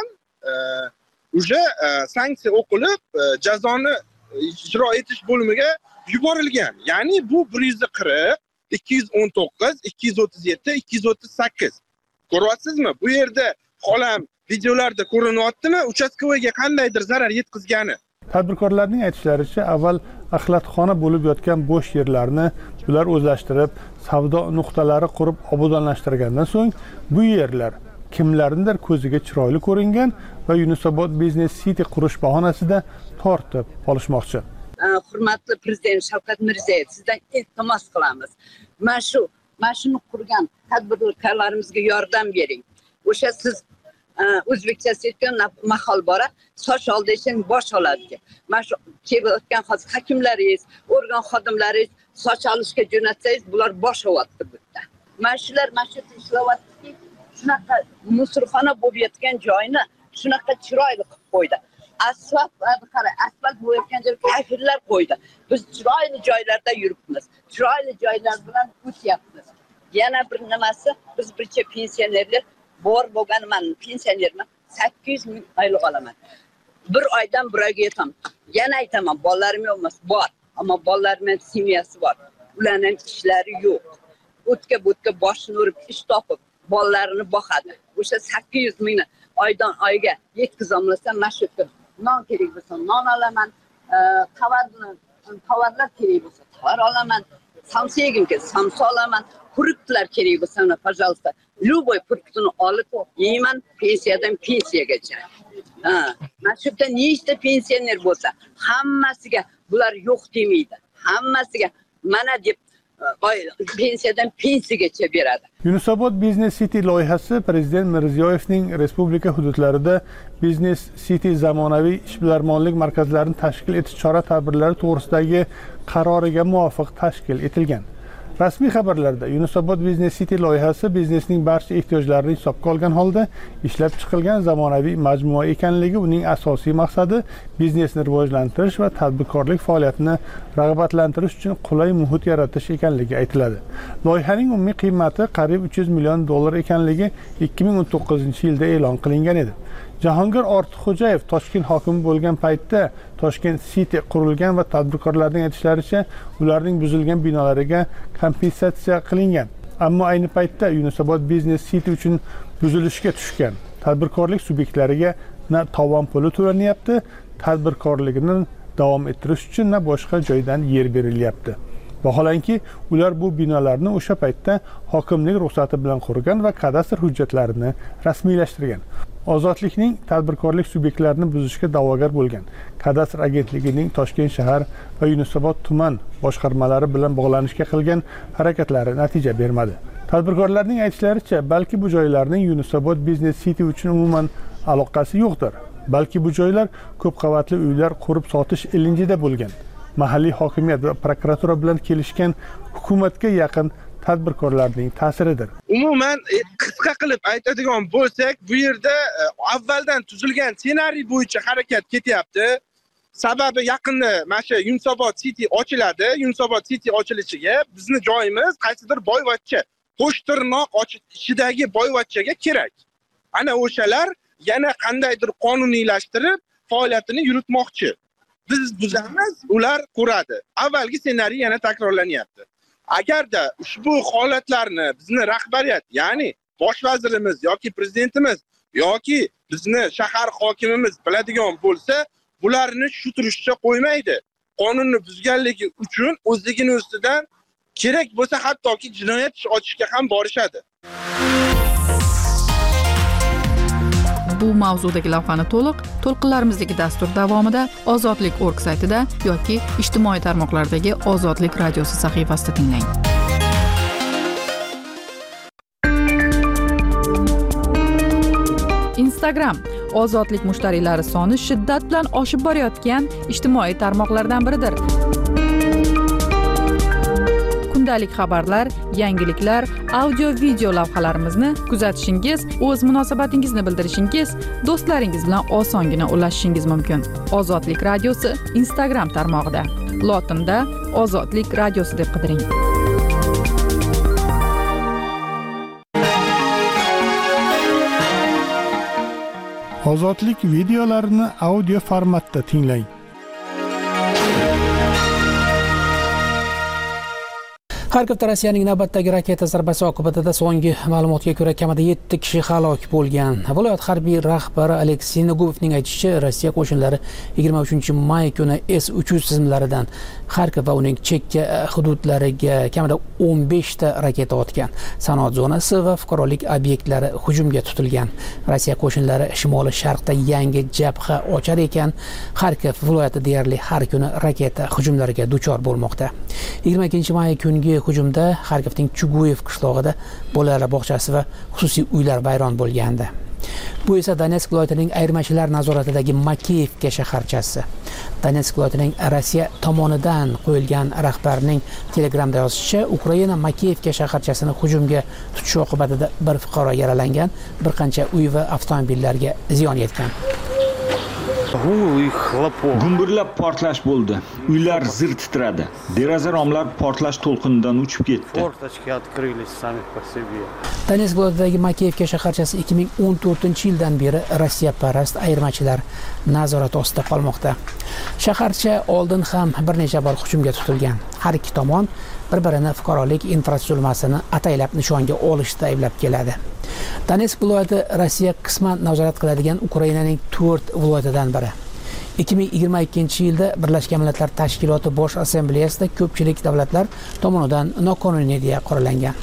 uje sanksiya o'qilib, jazoni ijro etish bo'limiga yuborilgan. Ya'ni bu bir yuz qirq, ikki yuz o'n to'qqiz, ikki yuz o'ttiz yetti, ikki yuz o'ttiz sakkiz. Ko'ryapsizmi? Bu yerda xolam videolarda ko'rinyaptimi? Uchastkovoyga qandaydir zarar yetkazgani.
Tadbirkorlarning aytishlaricha, avval axlatxona bo'lib yotgan bo'sh yerlarni ular o'zlashtirib, savdo nuqtalari qurib obodonlashtirgandan so'ng bu yerlar kimlarnidir ko'ziga chiroyli ko'ringan va Yunusobod Business City qurish bahonasida tortib olishmoqchi.
Hurmatli Prezident Shavkat Mirziyoyev, sizdan iltimos qilamiz. Mana shu, mana shuni qurgan tadbirkorlarimizga yordam bering. O'sha siz o'zbekcha aytgan mahol bora soch oldishing bosh oladi. Mana shu kelayotgan hozir hakimlaringiz, organ xodimlaringiz soch olishga jo'natsangiz, bular bosh olyapti bu yerda. Mana shular mana shu ishlayapti. Shunaqa musorxona bo'lib yotgan joyni shunaqa chiroyli qilib qo'ydi. Asfalt, qara, asfalt bo'yayotgan joy kafirlar qo'ydi. Biz chiroyli joylarda yuribmiz. Chiroyli joylar bilan o'tyapmiz. Yana bir nimasi, biz bircha pensionerlar bor bo'lganman, pensionerman, sakkiz yuz ming oylik olaman. Bir oydan bir oyga yetaman. Yana aytaman, bolalarim yo'qmas, bor, ammo bolalarimning semiyasi bor. Ularning ishlari yo'q. O'tga bo'tga boshini urib ish topib, bolalarini boqadi. O'sha sakkiz yuz mingni oydan oyga yetkazolmasam, mashhurga non kerak bo'lsa, non olaman, tovarni, tovarlar kerak bo'lsa, tovar olaman, samsa yegim kelsa, samsa olaman, fruktlar kerak bo'lsa, pожалуйста, любой fruktini olib yeyman, pensiyadan pensiyagacha. Ha, mana shu yerda nechta pensioner bo'lsa, hammasiga bular yo'q demaydi. Hammasiga mana deb pensiyadan pensiyagacha beradi.
Yunusobod Business City loyihasi Prezident Mirziyoyevning respublika hududlarida Business City zamonaviy ishbilarmonlik markazlarini tashkil etish chora-tadbirlari to'g'risidagi qaroriga muvofiq tashkil etilgan. Rasmiy xabarlarda Yunusobod Business City loyihasi biznesning barcha ehtiyojlarini hisobga olgan holda ishlab chiqilgan zamonaviy majmua ekanligi, uning asosiy maqsadi biznesni rivojlantirish va tadbirkorlik faoliyatini rag'batlantirish uchun qulay muhit yaratish ekanligi aytiladi. Loyihaning umumiy qiymati qariyb uch yuz million dollar ekanligi ikki ming o'n to'qqizinchi yilda e'lon qilingan edi. Jahongir Ortiqxo'jayev Toshkent hokimi bo'lgan paytda Toshkent City qurilgan va tadbirkorlarning aytishlaricha, ularning buzilgan binolariga kompensatsiya qilingan. Ammo ayni paytda Yunusobod Business City uchun buzilishga tushgan tadbirkorlik subyektlariga na tovon puli to'lanyapti, tadbirkorligini davom ettirish uchun na boshqa joydan yer berilyapti. Vaholanki, ular bu binolarni o'sha paytda hokimlik ruxsati bilan qurgan va kadastr hujjatlarini rasmiylashtirgan. Ozodlikning tadbirkorlik subyektlarini buzishga da'vogar bo'lgan kadastr agentligining Toshkent shahar va Yunusobod tuman boshqarmalari bilan bog'lanishga qilgan harakatlari natija bermadi. Tadbirkorlarning aytishlaricha, balki bu joylarning Yunusobod Business City uchun umuman aloqasi yo'qdir. Balki bu joylar ko'p qavatli uylar qurib sotish ilinjida bo'lgan. Mahalliy hokimiyat va prokuratura bilan kelishgan hukumatga yaqin tadbirkorlarning ta'siridir.
Umuman qisqa qilib aytadigan bo'lsak, bu yerda avvaldan tuzilgan ssenariy bo'yicha harakat ketyapti. Sababi yaqinda mana shu Yunusobod City ochiladi. Yunusobod City ochilishiga bizni joyimiz qaysidir boyvachcha, qo'shtirnoq ichidagi boyvachchaga kerak. Ana o'shalar yana qandaydir qonuniylashtirib faoliyatini yuritmoqchi. biz buzamiz, ular ko'radi. Avvalgi ssenariy yana takrorlanyapti. Agarda ushbu holatlarni bizni rahbariyat, ya'ni bosh vazirimiz yoki prezidentimiz yoki bizni shahar hokimimiz biladigan bo'lsa, bularni shu turishcha qo'ymaydi. Qonunni buzganligi uchun o'zligini ustidan kerak bo'lsa hattoki jinoyat ishi ochishga ham borishadi.
Bu mavzudagi lavhani to'liq to'lqinlarimizdagi dastur davomida Ozodlik org saytida yoki ijtimoiy tarmoqlardagi Ozodlik radiosi sahifasida tinglang. Instagram Ozodlik mushtariylari soni shiddat bilan oshib borayotgan ijtimoiy tarmoqlardan biridir. Kundalik xabarlar, yangiliklar, audio video lavhalarimizni kuzatishingiz, o'z munosabatingizni bildirishingiz, do'stlaringiz bilan osongina ulashishingiz mumkin. Ozodlik radiosi Instagram tarmog'ida. Lotinda Ozodlik radiosi deb qidiring.
Ozodlik videolarini audio formatda tinglang.
Xarkovda Rossiyaning navbatdagi raketa zarbasi oqibatida so'nggi ma'lumotga ko'ra kamida yetti kishi halok bo'lgan. Viloyat harbiy rahbari Aleksey Nogubovning aytishicha, Rossiya qo'shinlari yigirma uchinchi may kuni S uch yuz tizimlaridan Xarkov va uning chekka hududlariga kamida o'n besh ta raketa otgan. Sanoat zonasi va fuqarolik obyektlari hujumga tutilgan. Rossiya qo'shinlari shimoli sharqda yangi jabha ochar ekan, Xarkov viloyati deyarli har kuni raketa hujumlariga duchor bo'lmoqda. yigirma ikkinchi may kungi hujumda Xarkovning Chuguyev qishlog'ida bolalar bog'chasi va xususiy uylar vayron bo'lgandi. Bu esa Donetsk viloyatining ayirmachilar nazoratidagi Makeyevka shaharchasi. Donetsk viloyatining Rossiya tomonidan qo'yilgan rahbarining Telegramda yozishicha, Ukraina Makeyevka shaharchasini hujumga tutishi oqibatida bir fuqaro yaralangan, bir qancha uy va avtomobillarga ziyon yetgan.
Gumburlab portlash bo'ldi. Uylar zir titradi. Deraza romlar portlash to'lqinidan uchib ketdi.
Donetsk viloyatidagi Makeyevka shaharchasi ikki ming o'n to'rtinchi yildan beri Rossiya parast ayirmachilar nazorati ostida qolmoqda. Shaharcha oldin ham bir necha bor hujumga tutilgan. Har ikki tomon bir-birini fuqarolik infratuzilmasini ataylab nishonga olishda ayblab keladi. Donetsk viloyati Rossiya qisman nazorat qiladigan Ukrainaning to'rt viloyatidan biri. ikki ming yigirma ikkinchi yilda Birlashgan Millatlar Tashkiloti Bosh Assambleyasida ko'pchilik davlatlar tomonidan noqonuniy deya qoralangan.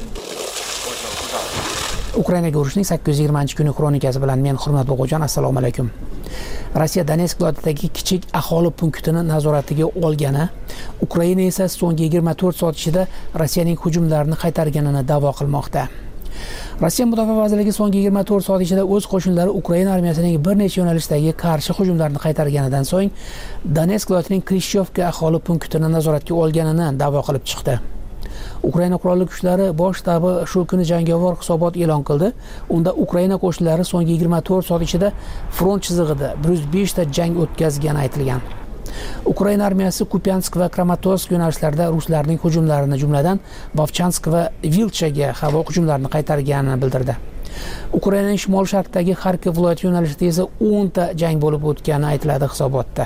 Ukrainaga urushning sakkiz yuz yigirmanchi kuni kronikasi bilan men Hurmat Bo'g'ojon, assalomu alaykum. Rossiya Donetsk viloyatidagi kichik aholi punktini nazoratiga olgani, Ukraina esa so'nggi yigirma to'rt soat ichida Rossiyaning hujumlarini qaytarganini da'vo qilmoqda. Rossiya Mudofaa vazirligi so'nggi yigirma to'rt soat ichida o'z qo'shinlari Ukraina armiyasining bir necha yo'nalishdagi qarshi hujumlarni qaytarganidan so'ng Donetsk viloyatining Krishyovka aholi punktini nazoratga olganini da'vo qilib chiqdi. Ukraina qurolli kuchlari bosh shtabi shu kuni jangovar hisobot e'lon qildi. Unda Ukraina qo'shinlari so'nggi yigirma to'rt soat ichida front chizig'ida bir yuz besh ta jang o'tkazgani aytilgan. Ukraina armiyasi Kupyansk va Kramatorsk yo'nalishlarida ruslarning hujumlarini, jumladan Vovchansk va Vilchaga havo hujumlarini qaytarganini bildirdi. Ukrainaning shimol-sharqdagi Xarkov viloyati yo'nalishida esa o'n ta jang bo'lib o'tgani aytiladi hisobotda.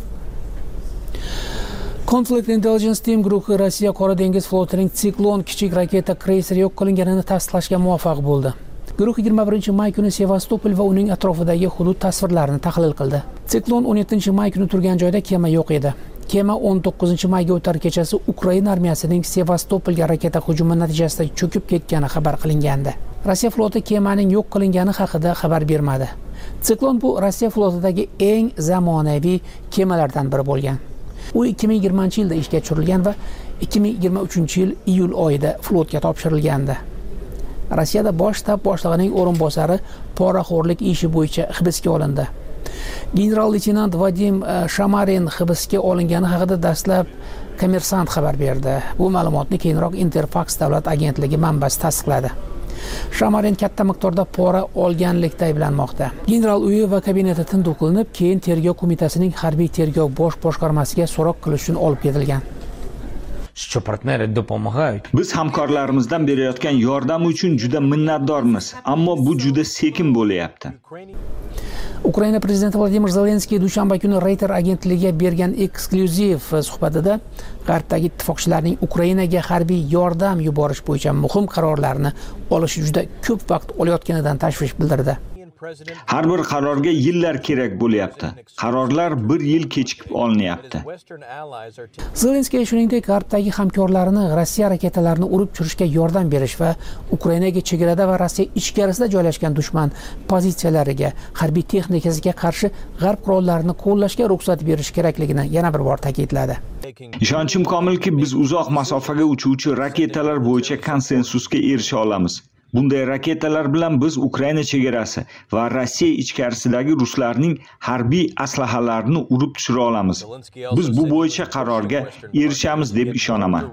Conflict Intelligence Team guruhi Rossiya Qora dengiz flotining Siklon kichik raketa kreyseri yo'q qilinganini tasdiqlashga muvaffaq bo'ldi. Guruh yigirma birinchi may kuni Sevastopol va uning atrofidagi hudud tasvirlarini tahlil qildi. Siklon o'n yettinchi may kuni turgan joyda kema yo'q edi. Kema o'n to'qqizinchi mayga o'tar kechasi Ukraina armiyasining Sevastopolga raketa hujumi natijasida cho'kib ketgani xabar qilingandi. Rossiya floti kemaning yo'q qilingani haqida xabar bermadi. Siklon bu Rossiya flotidagi eng zamonaviy kemalardan biri bo'lgan. U ikki ming yigirmanchi yilda ishga tushirilgan va ikki ming yigirma uchinchi yil iyul oyida flotga topshirilgandi. Rossiyada bosh shtab boshlig'ining o'rinbosari poraxo'rlik ishi bo'yicha hibsga olindi. General-leytenant Vadim Shamarin hibsga olingani haqida dastlab Kommersant xabar berdi. Bu ma'lumotni keyinroq Interfax davlat agentligi manbasi tasdiqladi. Shamarin katta miqdorda pora olganlikda ayblanmoqda. General uyi va kabineti tintuv qilinib, keyin tergov qo'mitasining harbiy tergov bosh boshqarmasiga so'roq qilish uchun olib ketilgan.
Biz hamkorlarimizdan berayotgan yordam uchun juda minnatdormiz, ammo bu juda sekin bo'lyapti.
Ukraina prezidenti Vladimir Zelenskiy dushanba kuni Reuters agentligiga bergan eksklyuziv suhbatida G'arbdagi ittifoqchilarning Ukrainaga harbiy yordam yuborish bo'yicha muhim qarorlarni olishi juda ko'p vaqt olayotganidan tashvish bildirdi.
Har bir qarorga yillar kerak bo'lyapti. Qarorlar bir yil kechikib olinyapti.
Zelenskiy shuningdek G'arbdagi hamkorlarini Rossiya raketalarini urib tushirishga yordam berish va Ukrainaga chegarada va Rossiya ichkarisida joylashgan dushman pozitsiyalariga harbiy texnikasiga qarshi G'arb qurollarini qo'llashga ruxsat berish kerakligini yana bir bor ta'kidladi.
Ishonchim komilki, biz uzoq masofaga uchuvchi raketalar bo'yicha konsensusga erisha olamiz. Bunday raketalar bilan biz Ukraina chegarasi va Rossiya ichkarisidagi ruslarning harbiy aslahalarini urib tushira olamiz. Biz bu bo'yicha qarorga erishamiz deb ishonaman.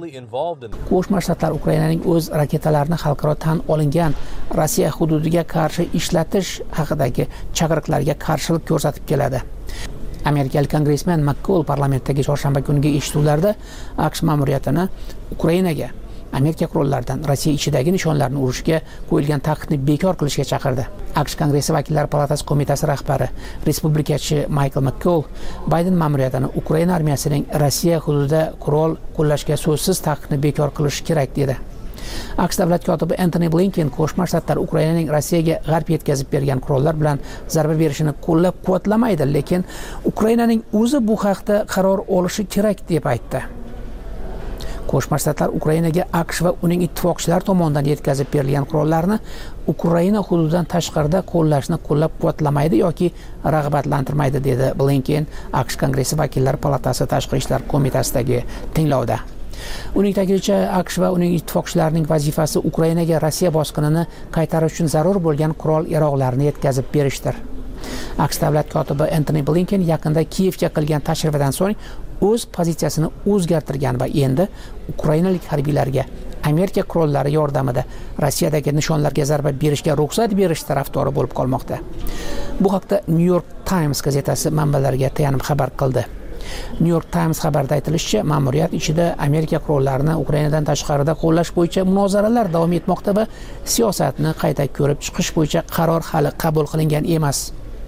Qo'shma Shtatlar Ukrainaning o'z raketalarini xalqaro tan olingan Rossiya hududiga qarshi ishlatish haqidagi chaqiriqlarga qarshilik ko'rsatib keladi. Amerikalik kongressmen McCall parlamentdagi chorshanba kungi eshituvlarda AQSh ma'muriyatini Ukrainaga Amerika qurollaridan Rossiya ichidagi nishonlarni urishga qo'yilgan taqiqni bekor qilishga chaqirdi. AQSh Kongressi Vakillar palatasi qo'mitasi rahbari respublikachi Michael McCall Biden ma'muriyatini Ukraina armiyasining Rossiya hududida qurol qo'llashga so'zsiz taqiqni bekor qilish kerak dedi. AQSh davlat kotibi Antony Blinken Qo'shma Shtatlar Ukrainaning Rossiyaga g'arb yetkazib bergan qurollar bilan zarba berishini qo'llab-quvvatlamaydi, lekin Ukrainaning o'zi bu haqda qaror olishi kerak deb aytdi. Qo'shma Shtatlar Ukrainaga AQSh va uning ittifoqchilari tomonidan yetkazib berilgan qurollarni Ukraina hududidan tashqarida qo'llashni qo'llab-quvvatlamaydi yoki rag'batlantirmaydi dedi Blinken AQSh Kongressi Vakillar palatasi tashqi ishlar qo'mitasidagi tinglovda. Uning ta'kidlashicha, AQSh va uning ittifoqchilarining vazifasi Ukrainaga Rossiya bosqinini qaytarish uchun zarur bo'lgan qurol-yaroqlarni yetkazib berishdir. AQSh davlat kotibi Antony Blinken yaqinda Kiyevga qilgan tashrifidan so'ng o'z pozitsiyasini o'zgartirgan va endi ukrainalik harbiylarga Amerika qurollari yordamida Rossiyadagi nishonlarga zarba berishga ruxsat berish tarafdori bo'lib qolmoqda. Bu haqda New York Times gazetasi manbalariga tayanib xabar qildi. New York Times xabarida aytilishicha, ma'muriyat ichida Amerika qurollarini Ukrainadan tashqarida qo'llash bo'yicha munozaralar davom etmoqda va siyosatni qayta ko'rib chiqish bo'yicha qaror hali qabul qilingan emas.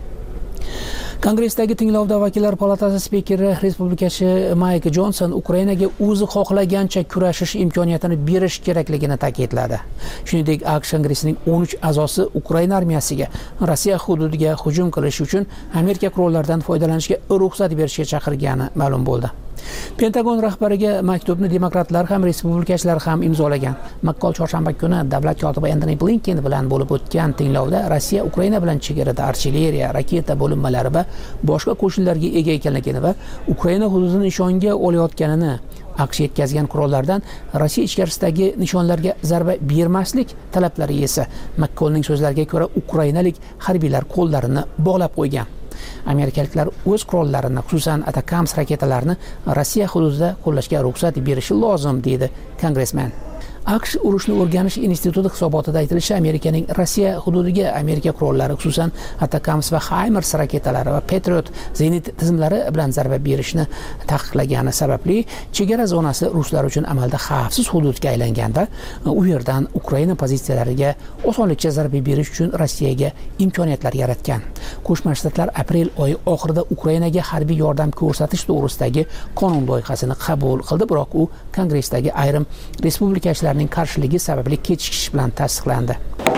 Kongressdagi tinglovda Vakillar palatasi spikeri respublikachi Mike Johnson Ukrainaga o'zi xohlagancha kurashish imkoniyatini berish kerakligini ta'kidladi. Shuningdek, AQSh Kongressining o'n uch a'zosi Ukraina armiyasiga Rossiya hududiga hujum qilish uchun Amerika qurollaridan foydalanishga ruxsat berishga chaqirgani ma'lum bo'ldi. Pentagon rahbariga maktubni demokratlar ham respublikachilar ham imzolagan. McCall chorshanba kuni davlat kotibi Antony Blinken bilan bo'lib o'tgan tinglovda Rossiya Ukraina bilan chegarada artilleriya, raketa bo'linmalari va boshqa qo'shinlarga ega ekanligini va Ukraina hududini nishonga olayotganini, AQSh yetkazgan qurollardan Rossiya ichkarisidagi nishonlarga zarba bermaslik talablari esa McCallning so'zlariga ko'ra ukrainalik harbiylar qo'llarini bog'lab qo'ygan. Amerikaliklar o'z qurollarini, xususan Atacams raketalarini Rossiya hududida qo'llashga ruxsat berishi lozim, dedi kongressmen. AQSh urushni o'rganish instituti hisobotida aytilishicha, Amerikaning Rossiya hududiga Amerika qurollari, xususan Atacams va HIMARS raketalari va Patriot zenit tizimlari bilan zarba berishni taqiqlagani sababli chegara zonasi ruslar uchun amalda xavfsiz hududga aylangan va u yerdan Ukraina pozitsiyalariga osonlikcha zarba berish uchun Rossiyaga imkoniyatlar yaratgan. Qo'shma Shtatlar aprel oyi oxirida Ukrainaga harbiy yordam ko'rsatish to'g'risidagi qonun loyihasini qabul qildi, biroq u Kongressdagi ayrim respublikachilar qarshiligi sababli kechikish bilan tasdiqlandi.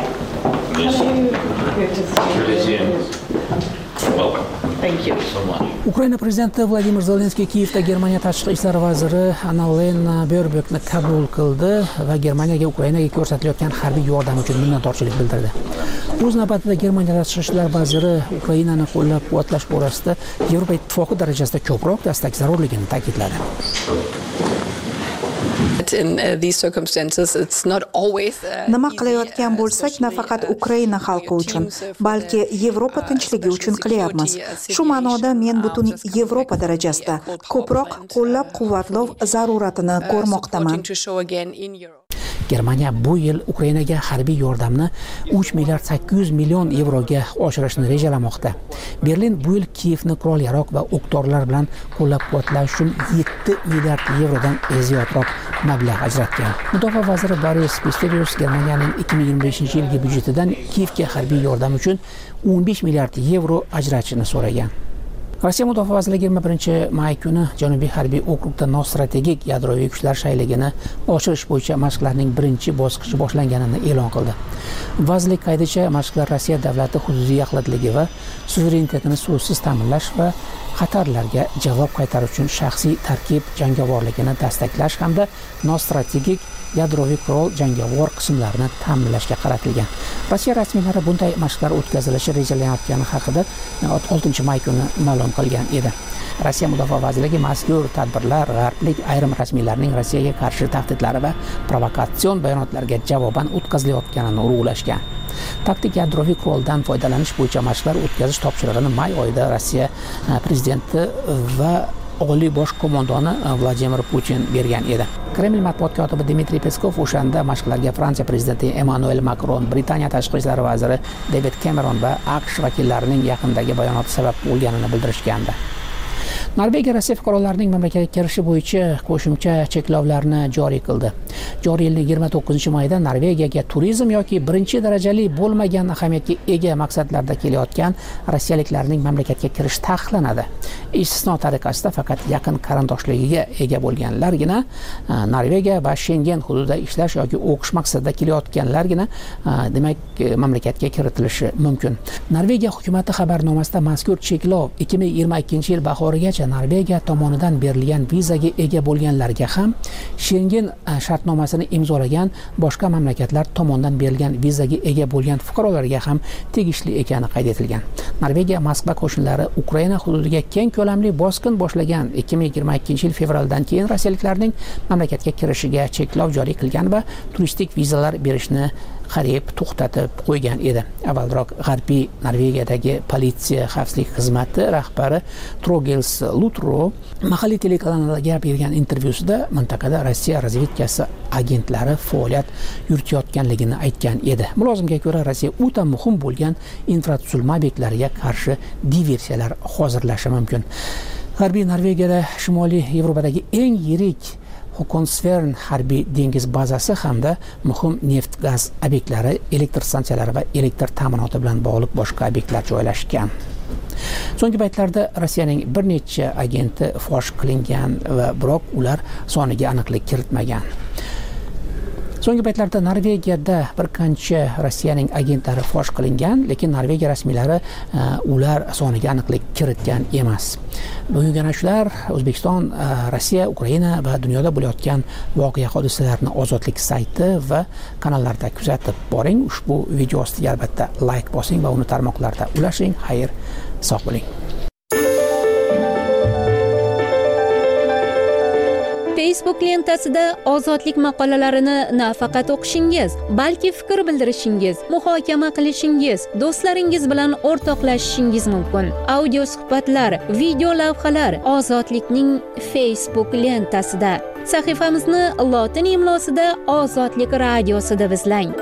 Ukraina prezidenti Vladimir Zelenskiy Kiyevda Germaniya tashqi ishlar vaziri Annalena Baerbockni qabul qildi va Germaniyaga Ukrainaga ko'rsatilayotgan harbiy yordam uchun minnatdorchilik bildirdi. O'z navbatida Germaniya tashqi ishlar vaziri Ukrainani qo'llab-quvvatlash borasida Yevropa ittifoqi darajasida ko'proq dastak zarurligini ta'kidladi.
Nima qilayotgan bo'lsak, nafaqat Ukraina xalqi uchun, balki Yevropa tinchligi uchun qilyapmiz. Shu ma'noda men butun Yevropa darajasida ko'proq qo'llab-quvvatlov zaruratini ko'rmoqdaman.
Germaniya bu yil Ukrainaga harbiy yordamni uch milliard sakkiz yuz million yevroga oshirishni rejalamoqda. Berlin bu yil Kiyevni qurol-yarog' va o'q-dorilar bilan qo'llab-quvvatlash uchun yetti milliard yevrodan ziyodroq mablag' ajratgan. Mudofaa vaziri Boris Pistorius Germaniyaning ikki ming yigirma beshinchi yilgi byudjetidan Kiyevga harbiy yordam uchun o'n besh milliard yevro ajratishni so'ragan. Rossiya Mudofaa vazirligi yigirma birinchi may kuni Janubiy harbiy okrugda nostrategik yadroviy kuchlar shayligini oshirish bo'yicha mashqlarning birinchi bosqichi boshlanganini e'lon qildi. Vazirlik qaydicha mashqlar Rossiya davlati hududiy yaxlitligi va suverenitetini so'zsiz ta'minlash va xatarlarga javob qaytarish uchun shaxsiy tarkib jangovorligini dastaklash hamda nostrategik yadroviy qurol jangovar qismlarini ta'minlashga qaratilgan. Rossiya rasmiylari bunday mashqlar o'tkazilishi rejalanayotgani haqida oltinchi may kuni ma'lum qilgan edi. Rossiya Mudofaa vazirligi mazkur tadbirlar g'arblik ayrim rasmiylarning Rossiyaga qarshi tahdidlari va provokatsion bayonotlarga javoban o'tkazilayotganini urg'ulashgan. Taktik yadroviy quroldan foydalanish bo'yicha mashqlar o'tkazish topshirig'ini may oyida Rossiya prezidenti va Oliy bosh qo'mondoni Vladimir Putin bergan edi. Kreml matbuot kotibi Dmitriy Peskov o'shanda mashqlarga Fransiya prezidenti Emmanuel Macron, Britaniya tashqi ishlar vaziri David Cameron va AQSh vakillarining yaqindagi bayonoti sabab bo'lganini bildirishgandi. Norvegiya Rossiya fuqarolarining mamlakatga kirishi bo'yicha qo'shimcha cheklovlarni joriy qildi. Joriy yilning yigirma to'qqizinchi mayida Norvegiyaga turizm yoki birinchi darajali bo'lmagan ahamiyatga ega maqsadlarda kelayotgan rossiyaliklarning mamlakatga kirish taqiqlanadi. Istisno tariqasida faqat yaqin qarindoshligiga ega bo'lganlargina Norvegiya va Schengen hududida ishlash yoki o'qish maqsadida kelayotganlargina demak mamlakatga kiritilishi mumkin. Norvegiya hukumati xabarnomasida mazkur cheklov ikki ming yigirma ikkinchi yil bahorigacha Norvegiya tomonidan berilgan vizaga ega bo'lganlarga ham Schengen shartnomasini imzolagan boshqa mamlakatlar tomonidan berilgan vizaga ega bo'lgan fuqarolarga ham tegishli ekani qayd etilgan. Norvegiya Moskva qo'shinlari Ukraina hududiga keng ko'lamli bosqin boshlagan ikki ming yigirma ikkinchi yil fevraldan keyin rossiyaliklarning mamlakatga kirishiga cheklov joriy qilgan va turistik vizalar berishni qariyb to'xtatib qo'ygan edi. Avvalroq G'arbiy Norvegiyadagi politsiya xavfsizlik xizmati rahbari Trogels Lutro mahalliy telekanalga bergan intervyusida mintaqada Rossiya razvedkasi agentlari faoliyat yuritayotganligini aytgan edi. Mulozimga ko'ra, Rossiya o'ta muhim bo'lgan infratuzilma obyektlariga qarshi diversiyalar hozirlashi mumkin. G'arbiy Norvegiyada Shimoliy Yevropadagi eng yirik Håkonsvern harbiy dengiz bazasi hamda muhim neft-gaz obyektlari, elektr stansiyalari va elektr ta'minoti bilan bog'liq boshqa obyektlar joylashgan. So'nggi paytlarda Rossiyaning bir necha agenti fosh qilingan va biroq ular soniga aniqlik kiritmagan. So'nggi paytlarda Norvegiyada bir qancha Rossiyaning agentlari fosh qilingan, lekin Norvegiya rasmiylari ular soniga aniqlik kiritgan emas. Bugungi shular O'zbekiston, Rossiya, Ukraina va dunyoda bo'layotgan voqea hodisalarni Ozodlik sayti va kanallarda kuzatib boring. Ushbu video ostiga albatta like bosing va uni tarmoqlarda ulashing. Xayr, sog' bo'ling.
Facebook lentasida ozodlik maqolalarini nafaqat o'qishingiz, balki fikr bildirishingiz, muhokama qilishingiz, do'stlaringiz bilan o'rtoqlashishingiz mumkin. Audio suhbatlar, video lavhalar Ozodlikning Facebook lentasida. Sahifamizni lotin imlosida Ozodlik radiosida izlang.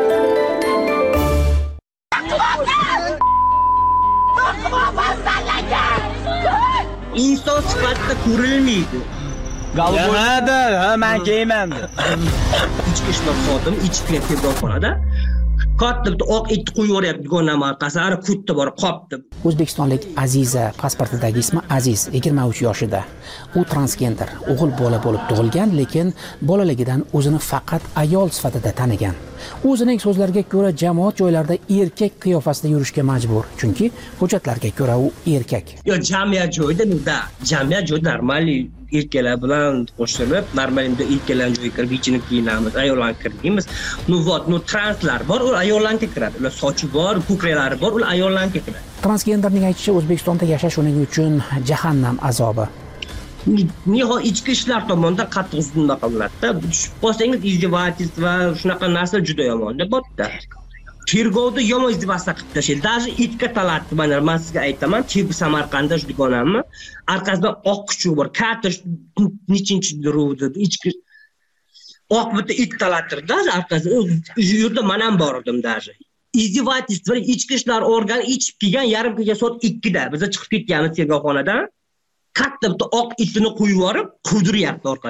Inson sifatida ko'rilmaydi.
Galbada, ha, men keyman.
Ichki ishlar xodim, ichki tebroqxonada katta bitta oq it qo'yib yuboryapti dugonam orqasiga, ara kutda borib qopdi.
O'zbekistonlik Aziza pasportidagi ismi Aziz, yigirma uch yoshida. U transgender, o'g'il bola bo'lib tug'ilgan, lekin bolaligidan o'zini faqat ayol sifatida tanigan. O'zining so'zlariga ko'ra, jamoat joylarida erkak qiyofasida yurishga majbur, chunki hujjatlarga ko'ra u erkak.
Yo, jamiyat joyida, da, jamiyat joyida normal erkaklar bilan qo'shilib, normal erkaklar joyiga kirib, yechinib kiyinamiz, ayollar kirmaymiz. Nu vot, nu translar bor, u ayollarga kiradi. Ular sochi bor, ko'kraklari bor, ular ayollarga kiradi.
Transgenderning aytishicha, O'zbekistonda yashash uning uchun jahannam azobi.
Nihoyat ichki ishlar tomonidan qattiq hujum qilinadi-da. Bo'lsangiz izdivojist va shunaqa narsa juda yomon deb bo'pti. Tergovda yomon izdivojlar qilib tashlaydi. Даже itga talatdi. Mana men sizga aytaman, Chib Samarqandda shu dugonamni orqasidan oq kuchuk bor. Katta nechinchi ruvda ichki oq bitta it talattirdi. Orqasida u yerda men ham bor edim даже. Izdivojist va ichki ishlar organi ichib kelgan yarim kecha soat ikkida biz chiqib ketganmiz tergovxonadan. Katta bitta oq itini qo'yib yuborib, quvdiryapti orqasidan.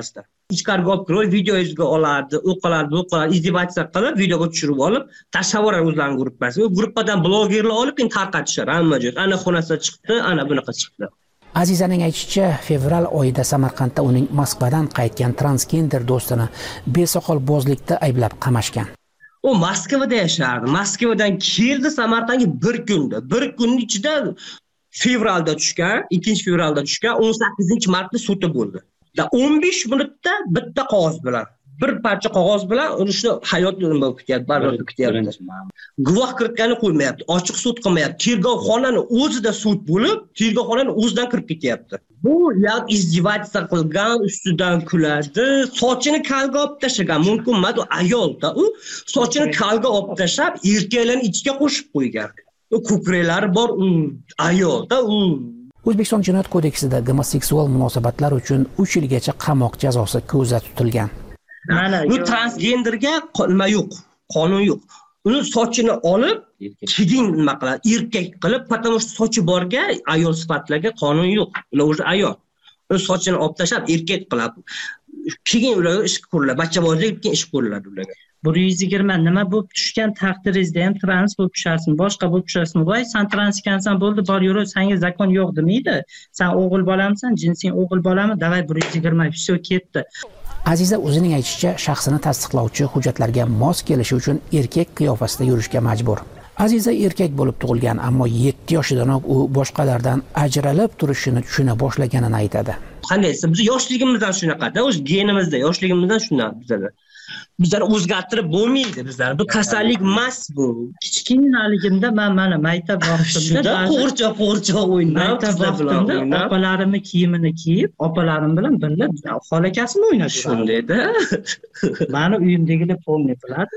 ichkariga olib kirib videoga olardi, u qilardi, bu qilardi, izdivatsiya qilib, videoga tushirib olib, tashlab yuboradi o'zlarining gruppasiga. U gruppadan blogerlar olib keyin tarqatishar hamma joyga. Ana xonasi chiqdi, ana bunaqa chiqdi.
Azizaning aytishicha, fevral oyida Samarqandda uning Moskvadan qaytgan transgender do'stini besoqolbozlikda ayblab qamashgan.
U Moskvada yashardi. Moskvadan keldi Samarqandga bir kunda. Bir kunning ichida fevralda tushgan, ikkinchi fevralda tushgan, o'n sakkizinchi martda sudi bo'ldi. o'n besh minutda bitta qog'oz bilan, bir parcha qog'oz bilan shuni hayot yo'lini bo'lib ketyapti, baribir ketyapti. Guvoh kiritgani qo'ymayapti, ochiq sud qilmayapti. Tergovxonani o'zida sud bo'lib, tergovxonani o'zidan kirib ketyapti. Bu yak izdivatsiya qilgan, ustidan kuladi, sochini kalga olib tashlagan, mumkin emas, u ayolda, u sochini kalga olib tashlab, erkaklarni ichiga qo'shib qo'ygan. U ko'kraklari bor, u ayolda, u
O'zbekiston Jinoyat kodeksida gomoseksual munosabatlar uchun uch yilgacha qamoq jazosi ko'zda tutilgan.
Bu transgenderga nima yo'q, qonun yo'q. Uni sochini olib, keyin nima qiladi? Erkak qilib, потому что sochi borga ayol sifatlarga qonun yo'q. Ular o'zi ayol. Uni sochini olib tashlab, erkak qilib, keyin ularga ish ko'riladi, bachchabozlik keyin ish ko'riladi ularga.
bir yuz yigirma nima bo'lib tushgan taqdiringizda ham trans bo'lib tushasizmi, boshqa bo'lib tushasizmi? Voy, sen trans ekansan, bo'ldi, bor yur, senga zakon yo'q demaydi. Sen o'g'il bolamisan, jinsing o'g'il bolami? Davay bir yuz yigirma, все ketdi.
Aziza o'zining aytishicha, shaxsini tasdiqlovchi hujjatlarga mos kelishi uchun erkak qiyofasida yurishga majbur. Aziza erkak bo'lib tug'ilgan, ammo yetti yoshidanoq u boshqalardan ajralib turishini tushuna boshlaganini aytadi.
Qanday? Biz yoshligimizdan shunaqada, o'sha genimizda, yoshligimizdan shunaqa bizlar. Bizlar o'zgartirib bo'lmaydi bizlar. Bu kasallik emas bu.
Kichkinaligimda men mana maktab vaqtimda
qo'rcha qo'rcha o'ynab,
vaqtimda opalarimning kiyimini kiyib, opalarim bilan birga xolakasini o'ynab
shundayda.
Meni uyimdagilar pomni biladi.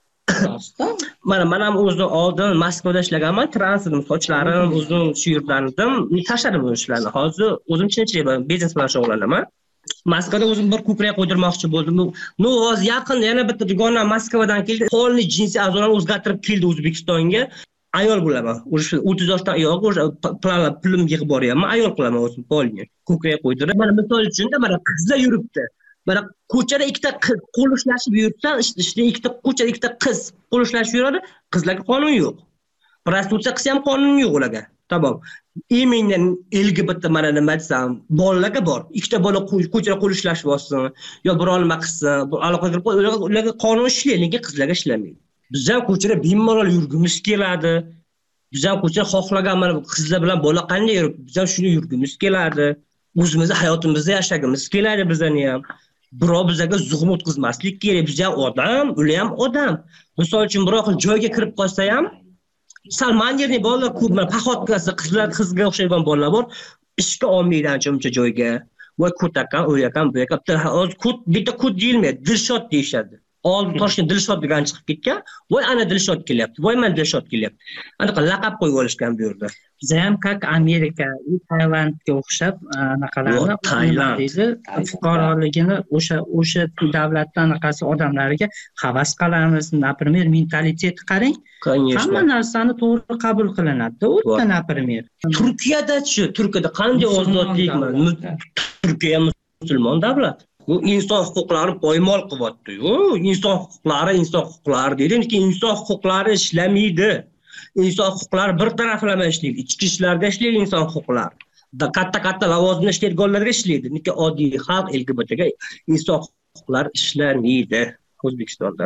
Mana men ham o'zim oldin Moskvada ishlaganman, trans edim, sochlarim uzun, shu yerdan edim. Tashladim bu ishlarni. Hozir o'zim chinchilik biznes bilan shug'ullanaman. Moskvada o'zim bir ko'krak qo'ydirmoqchi bo'ldim. No, hozir yaqin yana bitta dugonam Moskvadan keldi. Polni jinsiy a'zolarini o'zgartirib keldi O'zbekistonga. Ayol bo'laman. O'sha o'ttiz yoshdan ayol, o'sha planlab pulim yig'ib boryapman. Ayol qilaman o'zim polni. Ko'krak qo'ydirib. Mana misol uchun da mana qizlar yuribdi. Mana ko'chada ikkita qiz qo'l ushlashib yursa, ishda ikkita ko'chada ikkita qiz qo'l ushlashib yuradi. Qizlarga qonun yo'q. Prostitutsiya qilsa ham qonun yo'q ularga. Tamam. Emindan elga bitta mana nima desam, bolalarga bor. Ikkita bola ko'chada qo'l ushlashib olsin, yo biror nima qilsin, bu aloqa qilib ularga qonun ishlaydi, lekin qizlarga ishlamaydi. Biz ham ko'chada bemalol yurgimiz keladi. Biz ham ko'chada xohlagan mana qizlar bilan bola qanday yurib, biz ham shuni yurgimiz keladi. O'zimizni hayotimizni yashagimiz keladi bizani ham. Birov bizga zug'um o'tkazmaslik kerak. Biz ham odam, ular ham odam. Misol uchun biror joyga kirib qolsa ham Salmanderning bolalar ko'p, mana paxotkasi, qizlar qizga o'xshagan bolalar bor. Ishga olmaydi ancha-muncha joyga. Voy ko'takan, o'yakan, bu yoqqa. Hozir kut, bitta kut deyilmaydi, Dilshod deyishadi. Old Toshkent Dilshod degan chiqib ketgan. Voy ana Dilshod kelyapti. Voy men Dilshod kelyapti. Anaqa laqab qo'yib olishgan bu yerda.
Biz ham как Amerika, Tailandga o'xshab anaqalarni Tailand fuqaroligini o'sha o'sha davlatdan anaqasi odamlariga havas qilamiz. Например, mentalitet qarang. Hamma narsani to'g'ri qabul qilinadi. O'ta, например.
Turkiyada-chi, Turkiyada qanday ozodlik bor? Turkiya musulmon davlat. Bu inson huquqlarini poymol qilyapti-yu. Inson huquqlari, inson huquqlari deydi, lekin inson huquqlari ishlamaydi. Inson huquqlari bir taraflama ishlaydi. Ichki ishlarda ishlaydi inson huquqlari. Katta-katta lavozimda ishlaydiganlarga ishlaydi. Lekin oddiy xalq L G B T ga inson huquqlari ishlamaydi O'zbekistonda.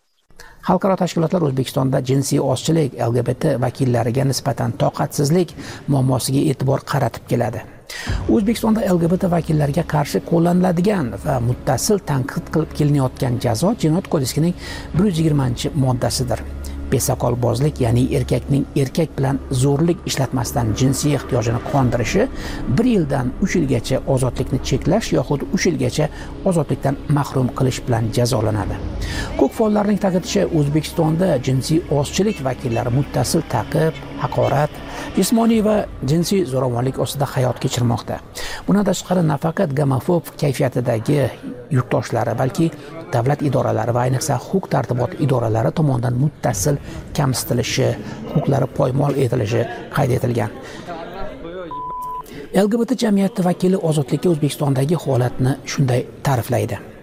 Xalqaro tashkilotlar O'zbekistonda jinsiy ozchilik, L G B T vakillariga nisbatan toqatsizlik muammosiga e'tibor qaratib keladi. O'zbekistonda L G B T vakillariga qarshi qo'llaniladigan va muttasil tanqid qilib kelinayotgan jazo Jinoyat kodeksining bir yuz yigirmanchi moddasidir. Besoqolbozlik, ya'ni erkakning erkak bilan zo'rlik ishlatmasdan jinsiy ehtiyojini qondirishi bir yildan uch yilgacha ozodlikni cheklash yoxud uch yilgacha ozodlikdan mahrum qilish bilan jazolanadi. Huquq faollarining ta'kidlashicha, O'zbekistonda jinsiy ozchilik vakillari muttasil ta'qib, haqorat, jismoniy va jinsiy zo'ravonlik ostida hayot kechirmoqda. Bundan tashqari nafaqat gomofob kayfiyatidagi yurtdoshlari, balki davlat idoralari va ayniqsa huquq tartibot idoralari tomonidan muttasil kamsitilishi, huquqlari poymol etilishi qayd etilgan. L G B T jamiyati vakili ozodlikka O'zbekistondagi holatni shunday ta'riflaydi.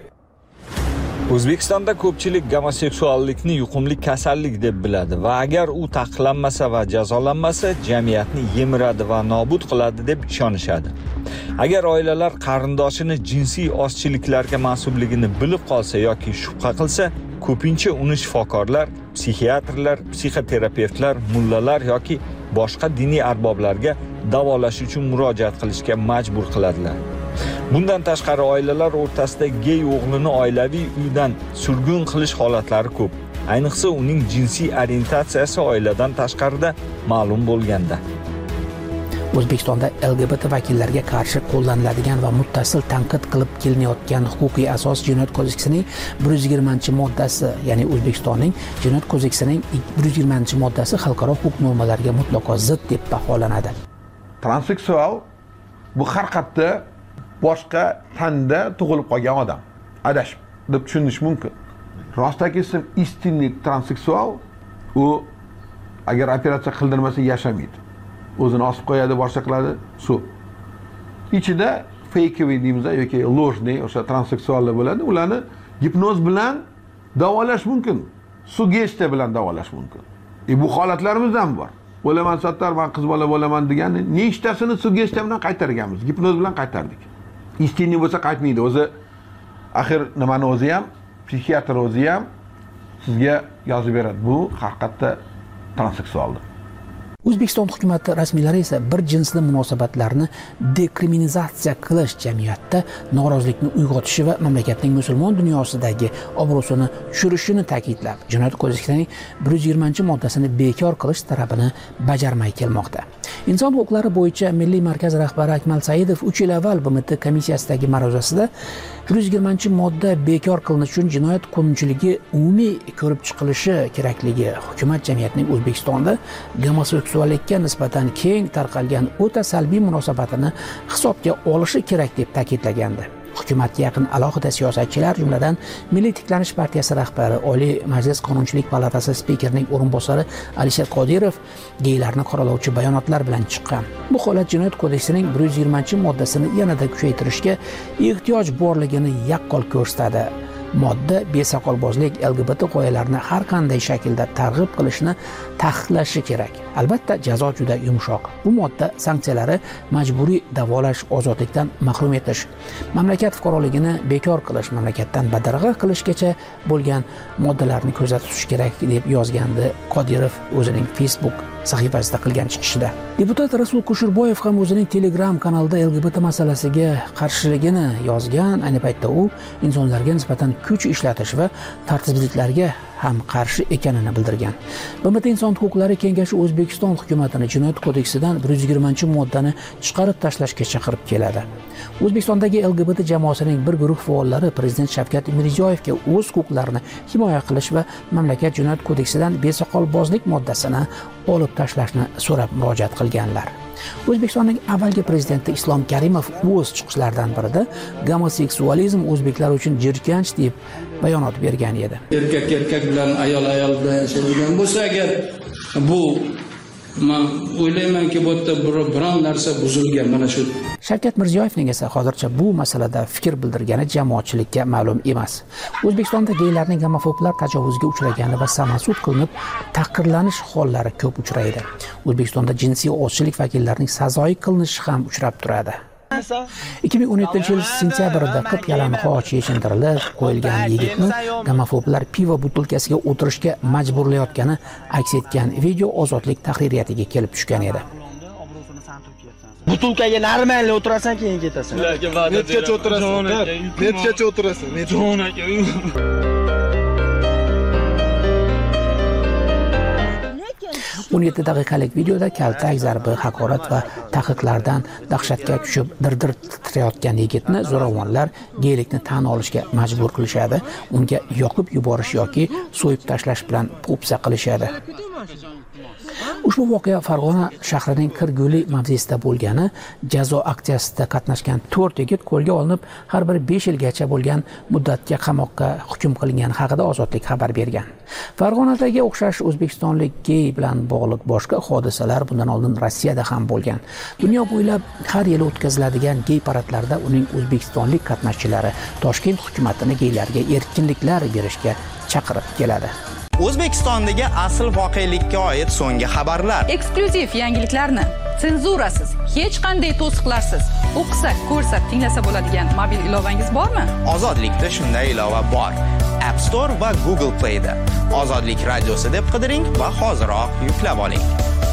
O'zbekistonda ko'pchilik gomoseksuallikni yuqumli kasallik deb biladi va agar u taqiqlanmasa va jazolanmasa, jamiyatni yemiradi va nobud qiladi deb ishonishadi. Agar oilalar qarindoshini jinsiy ozchiliklarga mansubligini bilib qolsa yoki shubha qilsa, ko'pincha uni shifokorlar, psixiatrlar, psixoterapevtlar, mullalar yoki boshqa diniy arboblarga davolash uchun murojaat qilishga majbur qiladilar. Bundan tashqari oilalar o'rtasida gey o'g'lini oilaviy uydan surgun qilish holatlari ko'p. Ayniqsa uning jinsiy orientatsiyasi oiladan tashqarida ma'lum bo'lganda.
O'zbekistonda L G B T vakillariga qarshi qo'llaniladigan va muttasil tanqid qilib kelinayotgan huquqiy asos Jinoyat kodeksining bir yuz yigirmanchi moddasi, ya'ni O'zbekistonning Jinoyat kodeksining bir yuz yigirmanchi moddasi xalqaro huquq normalariga mutlaqo zid deb baholanadi.
Transseksual bu har qayerda boshqa tanda tug'ilib qolgan odam. Adashib deb tushunish mumkin. Rostaki ism istinlik transseksual u agar operatsiya qildirmasa yashamaydi. O'zini osib qo'yadi, boshqa qiladi, shu. Ichida fakeviy deymiz yoki ложный o'sha transseksuallar bo'ladi. Ularni gipnoz bilan davolash mumkin. Sugestiya bilan davolash mumkin. E bu holatlarimiz ham bor. Bo'laman sattar, men qiz bola bo'laman deganni nechtasini sugestiya bilan qaytarganmiz, gipnoz bilan qaytardik. Istinli bo'lsa qaytmaydi. O'zi axir nimani o'zi ham, psixiatr o'zi ham sizga yozib beradi. Bu haqiqatda transseksualdir.
O'zbekiston hukumati rasmiylari esa bir jinsli munosabatlarni dekriminalizatsiya qilish jamiyatda norozilikni uyg'otishi va mamlakatning musulmon dunyosidagi obro'sini tushirishini ta'kidlab, Jinoyat kodeksining bir yuz yigirmanchi moddasini bekor qilish talabini bajarmay kelmoqda. Inson huquqlari bo'yicha Milliy markaz rahbari Akmal Saidov uch yil avval B M T komissiyasidagi ma'ruzasida bir yuz yigirmanchi modda bekor qilinishi uchun jinoyat qonunchiligi umumiy ko'rib chiqilishi kerakligi, hukumat jamiyatning O'zbekistonda gomoseksuallikka nisbatan keng tarqalgan o'ta salbiy munosabatini hisobga olishi kerak deb ta'kidlagandi. Hukumatga yaqin alohida siyosatchilar, jumladan Milliy tiklanish partiyasi rahbari, Oliy Majlis Qonunchilik palatasi spikerining o'rinbosari Alisher Qodirov geylarni qoralovchi bayonotlar bilan chiqqan. Bu holat Jinoyat kodeksining bir yuz yigirmanchi moddasini yanada kuchaytirishga ehtiyoj borligini yaqqol ko'rsatadi. Modda besoqolbozlik, L G B T qoyalarini har qanday shaklda targ'ib qilishni taqiqlashi kerak. Albatta, jazo juda yumshoq. Bu modda sanksiyalari majburiy davolash, ozodlikdan mahrum etish, mamlakat fuqaroligini bekor qilish, mamlakatdan badarg'a qilishgacha bo'lgan moddalarni ko'zda tutish kerak deb yozgandi Qodirov o'zining Facebook sahifasida qilgan chiqishida. Deputat Rasul Kusherboyev ham o'zining Telegram kanalida L G B T masalasiga qarshiligini yozgan. Ayni paytda u insonlarga nisbatan kuch ishlatish va tartibsizliklarga ham qarshi ekanini bildirgan. B M T Inson huquqlari kengashi O'zbekiston hukumatini Jinoyat kodeksidan bir yuz yigirmanchi moddani chiqarib tashlashga chaqirib keladi. O'zbekistondagi L G B T jamoasining bir guruh faollari Prezident Shavkat Mirziyoyevga o'z huquqlarini himoya qilish va mamlakat Jinoyat kodeksidan besoqolbozlik moddasini olib tashlashni so'rab murojaat qilganlar. O'zbekistonning avvalgi prezidenti Islom Karimov o'z chiqishlaridan birida gomoseksualizm o'zbeklar uchun jirkanch deb bayonot bergan edi.
Erkak erkak bilan ayol ayol bilan yashaydigan bo'lsa agar bu men o'ylaymanki bu yerda biron narsa buzilgan mana shu.
Shavkat Mirziyoyevning esa hozircha bu masalada fikr bildirgani jamoatchilikka ma'lum emas. O'zbekistonda geylarning homofoblar tajovuzga uchragani va samasud qilinib taqdirlanish hollari ko'p uchraydi. O'zbekistonda jinsiy ozchilik vakillarining sazoyi qilinishi ham uchrab turadi. ikki ming o'n yettinchi yil sentyabrida qip yalang'och yechintirilib qo'yilgan yigitni homofoblar pivo butilkasiga o'tirishga majburlayotgani aks etgan video Ozodlik tahririyatiga kelib tushgan edi.
Butulkaga normalniy o'tirasan, keyin ketasan.
Netgacha o'tirasan? Netgacha o'tirasan?
Jon aka.
o'n yetti daqiqalik videoda kaltak, zarbi, haqorat va taqiqlardan dahshatga tushib dir-dir titrayotgan yigitni zo'ravonlar geylikni tan olishga majbur qilishadi, unga yoqib yuborish yoki so'yib tashlash bilan po'pisa qilishadi. Ushbu voqea Farg'ona shahrining Kirguli mavzesida bo'lgani, jazo aksiyasida qatnashgan to'rt yigit qo'lga olinib, har biri besh yilgacha bo'lgan muddatga qamoqqa hukm qilingani haqida Ozodlik xabar bergan. Farg'onadagi o'xshash o'zbekistonlik gey bilan bog'liq boshqa hodisalar bundan oldin Rossiyada ham bo'lgan. Dunyo bo'ylab har yili o'tkaziladigan gey paradlarda uning o'zbekistonlik qatnashchilari Toshkent hukumatini geylarga erkinliklar berishga chaqirib keladi.
O'zbekistondagi asl voqelikka oid so'nggi xabarlar.
Eksklyuziv yangiliklarni senzurasiz, hech qanday to'siqlarsiz o'qisa, ko'rsa, tinglasa bo'ladigan mobil ilovangiz bormi?
Ozodlikda shunday ilova bor. App Store va Google Play da. Ozodlik radiosi deb qidiring va hoziroq yuklab oling.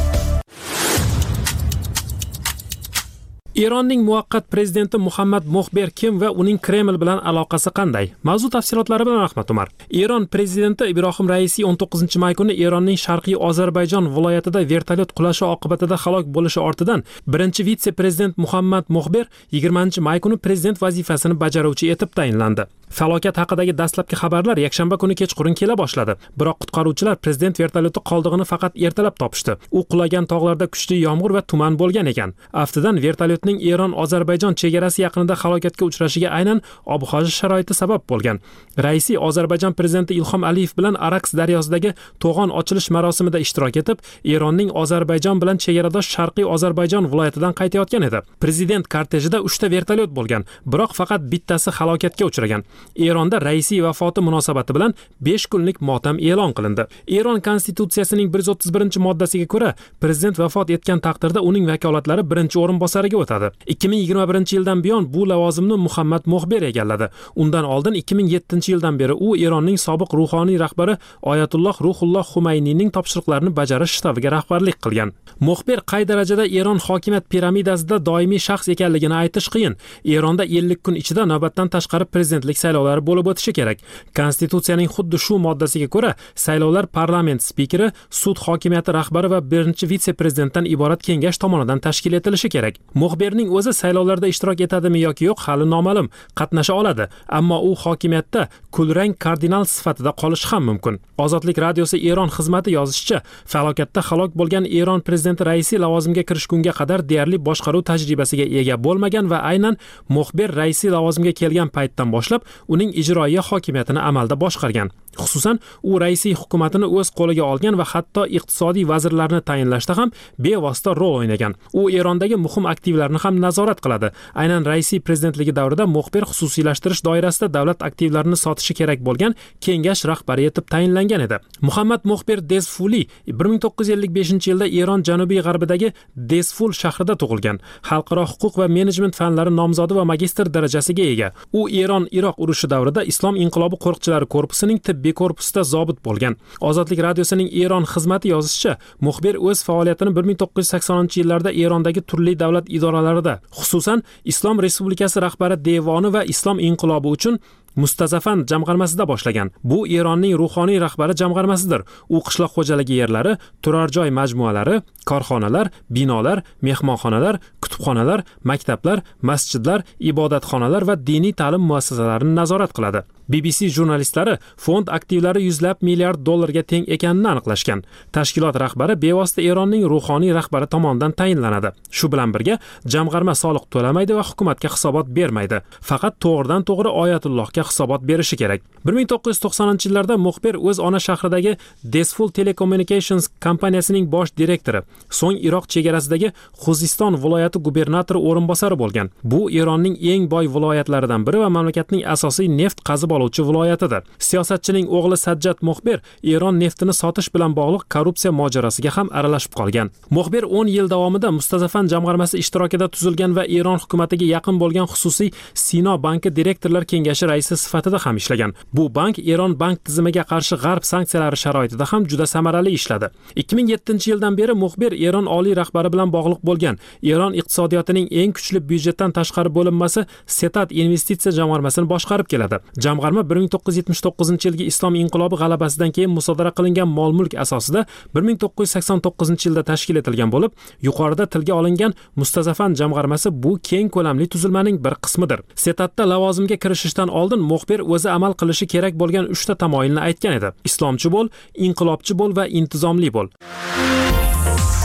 Eronning muvaqqat prezidenti Muhammad Mohber kim va uning Kreml bilan aloqasi qanday? Mavzu tafsilotlari bilan Ahmad Umar. Eron prezidenti Ibrohim Raisi o'n to'qqizinchi may kuni Eronning Sharqiy Ozarbayjon viloyatida vertolyot qulashi oqibatida halok bo'lishi ortidan birinchi vitse-prezident Muhammad Mohber yigirmanchi may kuni prezident vazifasini bajaruvchi etib tayinlandi. Falokat haqidagi dastlabki xabarlar yakshanba kuni kechqurun kela boshladi. Biroq qutqaruvchilar prezident vertolyoti qoldig'ini faqat ertalab topishdi. U qulagan tog'larda kuchli yomg'ir va tuman bo'lgan ekan. Aftidan vertolyotning Eron-Ozarbayjon chegarasi yaqinida halokatga uchrashiga aynan ob-havo sharoiti sabab bo'lgan. Raisi Ozarbayjon prezidenti Ilhom Aliyev bilan Araks daryosidagi to'g'on ochilish marosimida ishtirok etib, Eronning Ozarbayjon bilan chegaradosh Sharqiy Ozarbayjon viloyatidan qaytayotgan edi. Prezident kortejida uchta vertolyot bo'lgan, biroq faqat bittasi halokatga uchragan. Eronda Raisi vafoti munosabati bilan besh kunlik motam e'lon qilindi. Eron konstitutsiyasining bir yuz o'ttiz birinchi moddasiga ko'ra, prezident vafot etgan taqdirda uning vakolatlari birinchi o'rinbosariga o'tadi. ikki ming yigirma birinchi yildan buyon bu lavozimni Muhammad Mohber egalladi. Undan oldin ikki ming yettinchi yildan beri u Eronning sobiq ruhoniy rahbari Oyatulloh Ruhulloh Xumayniyning topshiriqlarini bajarish shtabiga rahbarlik qilgan. Mohber qay darajada Eron hokimiyat piramidasida doimiy shaxs ekanligini aytish qiyin. Eronda ellik kun ichida navbatdan tashqari prezidentlik saylovlari bo'lib o'tishi kerak. Konstitutsiyaning xuddi shu moddasiga ko'ra, saylovlar parlament spikeri, sud hokimiyati rahbari va birinchi vitse-prezidentdan iborat kengash tomonidan tashkil etilishi kerak. Mohberning o'zi saylovlarda ishtirok etadimi yoki yo'q hali noma'lum. Qatnasha oladi, ammo u hokimiyatda kulrang kardinal sifatida qolishi ham mumkin. Ozodlik radiosi Eron xizmati yozishicha, falokatda halok bo'lgan Eron prezidenti Raisi lavozimga kirishgunga qadar deyarli boshqaruv tajribasiga ega bo'lmagan va aynan Mohber Raisi lavozimga kelgan paytdan boshlab uning ijroiya hokimiyatini amalda boshqargan. Xususan, u Raisi hukumatini o'z qo'liga olgan va hatto iqtisodiy vazirlarni tayinlashda ham bevosita rol o'ynagan. U Erondagi muhim aktivlarni ham nazorat qiladi. Aynan Raisi prezidentligi davrida Mohber xususiylashtirish doirasida davlat aktivlarini sotishi kerak bo'lgan kengash rahbari etib tayinlangan edi. Muhammad Mohber Desfuli bir ming to'qqiz yuz ellik beshinchi yilda Eron janubiy g'arbidagi Desful shahrida tug'ilgan. Xalqaro huquq va menejment fanlari nomzodi va magistr darajasiga ega. U Eron-Iroq urushi davrida Islom inqilobi qo'riqchilari korpusining tibbiy korpusida zobit bo'lgan. Ozodlik radiosining Eron xizmati yozishicha, Mohber o'z faoliyatini bir ming to'qqiz yuz saksoninchi yillarda Erondagi turli davlat idoralarida, xususan Islom Respublikasi rahbari devoni va Islom inqilobi uchun Mustazafan jamg'armasida boshlagan. Bu Eronning ruhoniy rahbari jamg'armasidir. U qishloq xo'jaligi yerlari, turar joy majmualari, korxonalar, binolar, mehmonxonalar, kutubxonalar, maktablar, masjidlar, ibodatxonalar va diniy ta'lim muassasalarini nazorat qiladi. B B C jurnalistlari fond aktivlari yuzlab milliard dollarga teng ekanini aniqlashgan. Tashkilot rahbari bevosita Eronning ruhoniy rahbari tomonidan tayinlanadi. Shu bilan birga jamg'arma soliq to'lamaydi va hukumatga hisobot bermaydi. Faqat to'g'ridan to'g'ri Oyatullohga hisobot berishi kerak. bir ming to'qqiz yuz to'qsoninchi yillarda Mohber o'z ona shahridagi Desful Telecommunications kompaniyasining bosh direktori, so'ng Iroq chegarasidagi Xuziston viloyati gubernatori o'rinbosari bo'lgan. Bu Eronning eng boy viloyatlaridan biri va mamlakatning asosiy neft qazib oluvchi viloyatidir. Siyosatchining o'g'li Sajjad Mohber Eron neftini sotish bilan bog'liq korrupsiya mojarosiga ham aralashib qolgan. Mohber o'n yil davomida Mustazafan jamg'armasi ishtirokida tuzilgan va Eron hukumatiga yaqin bo'lgan xususiy Sino banki direktorlar kengashi raisi sifatida ham ishlagan. Bu bank Eron bank tizimiga qarshi g'arb sanksiyalari sharoitida ham juda samarali ishladi. ikki ming yettinchi yildan beri Mohber Eron oliy rahbari bilan bog'liq bo'lgan. Eron iqtisodiyotining eng kuchli byudjetdan tashqari bo'linmasi Setat investitsiya jamg'armasini boshqarib keladi. Jamg'arma bir ming to'qqiz yuz yetmish to'qqizinchi yilgi Islom inqilobi g'alabasidan keyin musodara qilingan mol-mulk asosida bir ming to'qqiz yuz sakson to'qqizinchi yilda tashkil etilgan bo'lib, yuqorida tilga olingan Mustazafan jamg'armasi bu keng ko'lamli tuzilmaning bir qismidir. Setatda lavozimga kirishishdan oldin Mohber o'zi amal qilishi kerak bo'lgan uchta tamoyilni aytgan edi. Islomchi bo'l, inqilobchi bo'l va intizomli bo'l.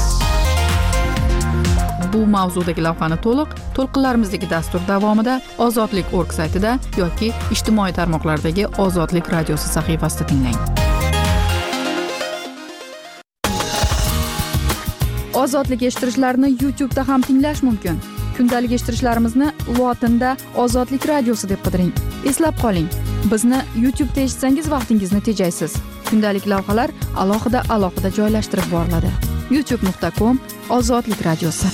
bu mavzudagi lavhani to'liq to'lqinlarimizdagi dastur davomida ozodlik nokta org saytida yoki ijtimoiy tarmoqlardagi Ozodlik radiosi sahifasida tinglang. Ozodlik eshittirishlarni YouTube da ham tinglash mumkin. Kundalik eshittirishlarimizni lotinda Ozodlik radiosi deb qidiring. Eslab qoling, bizni YouTube da eshitsangiz vaqtingizni tejaysiz. Kundalik lavhalar alohida-alohida joylashtirib boriladi. youtube nuqta com Ozodlik radiosi.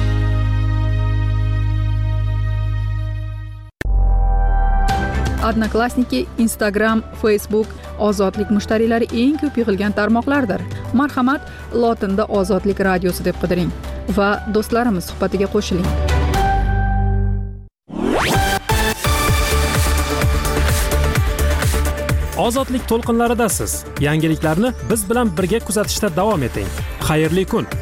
Odnoklassniki, Instagram, Facebook Ozodlik mushtariylari eng ko'p yig'ilgan tarmoqlardir. Marhamat, lotinda Ozodlik radiosi deb qidiring va do'stlarimiz suhbatiga qo'shiling.
Ozodlik to'lqinlaridasiz. Yangiliklarni biz bilan birga kuzatishda davom eting. Xayrli kun.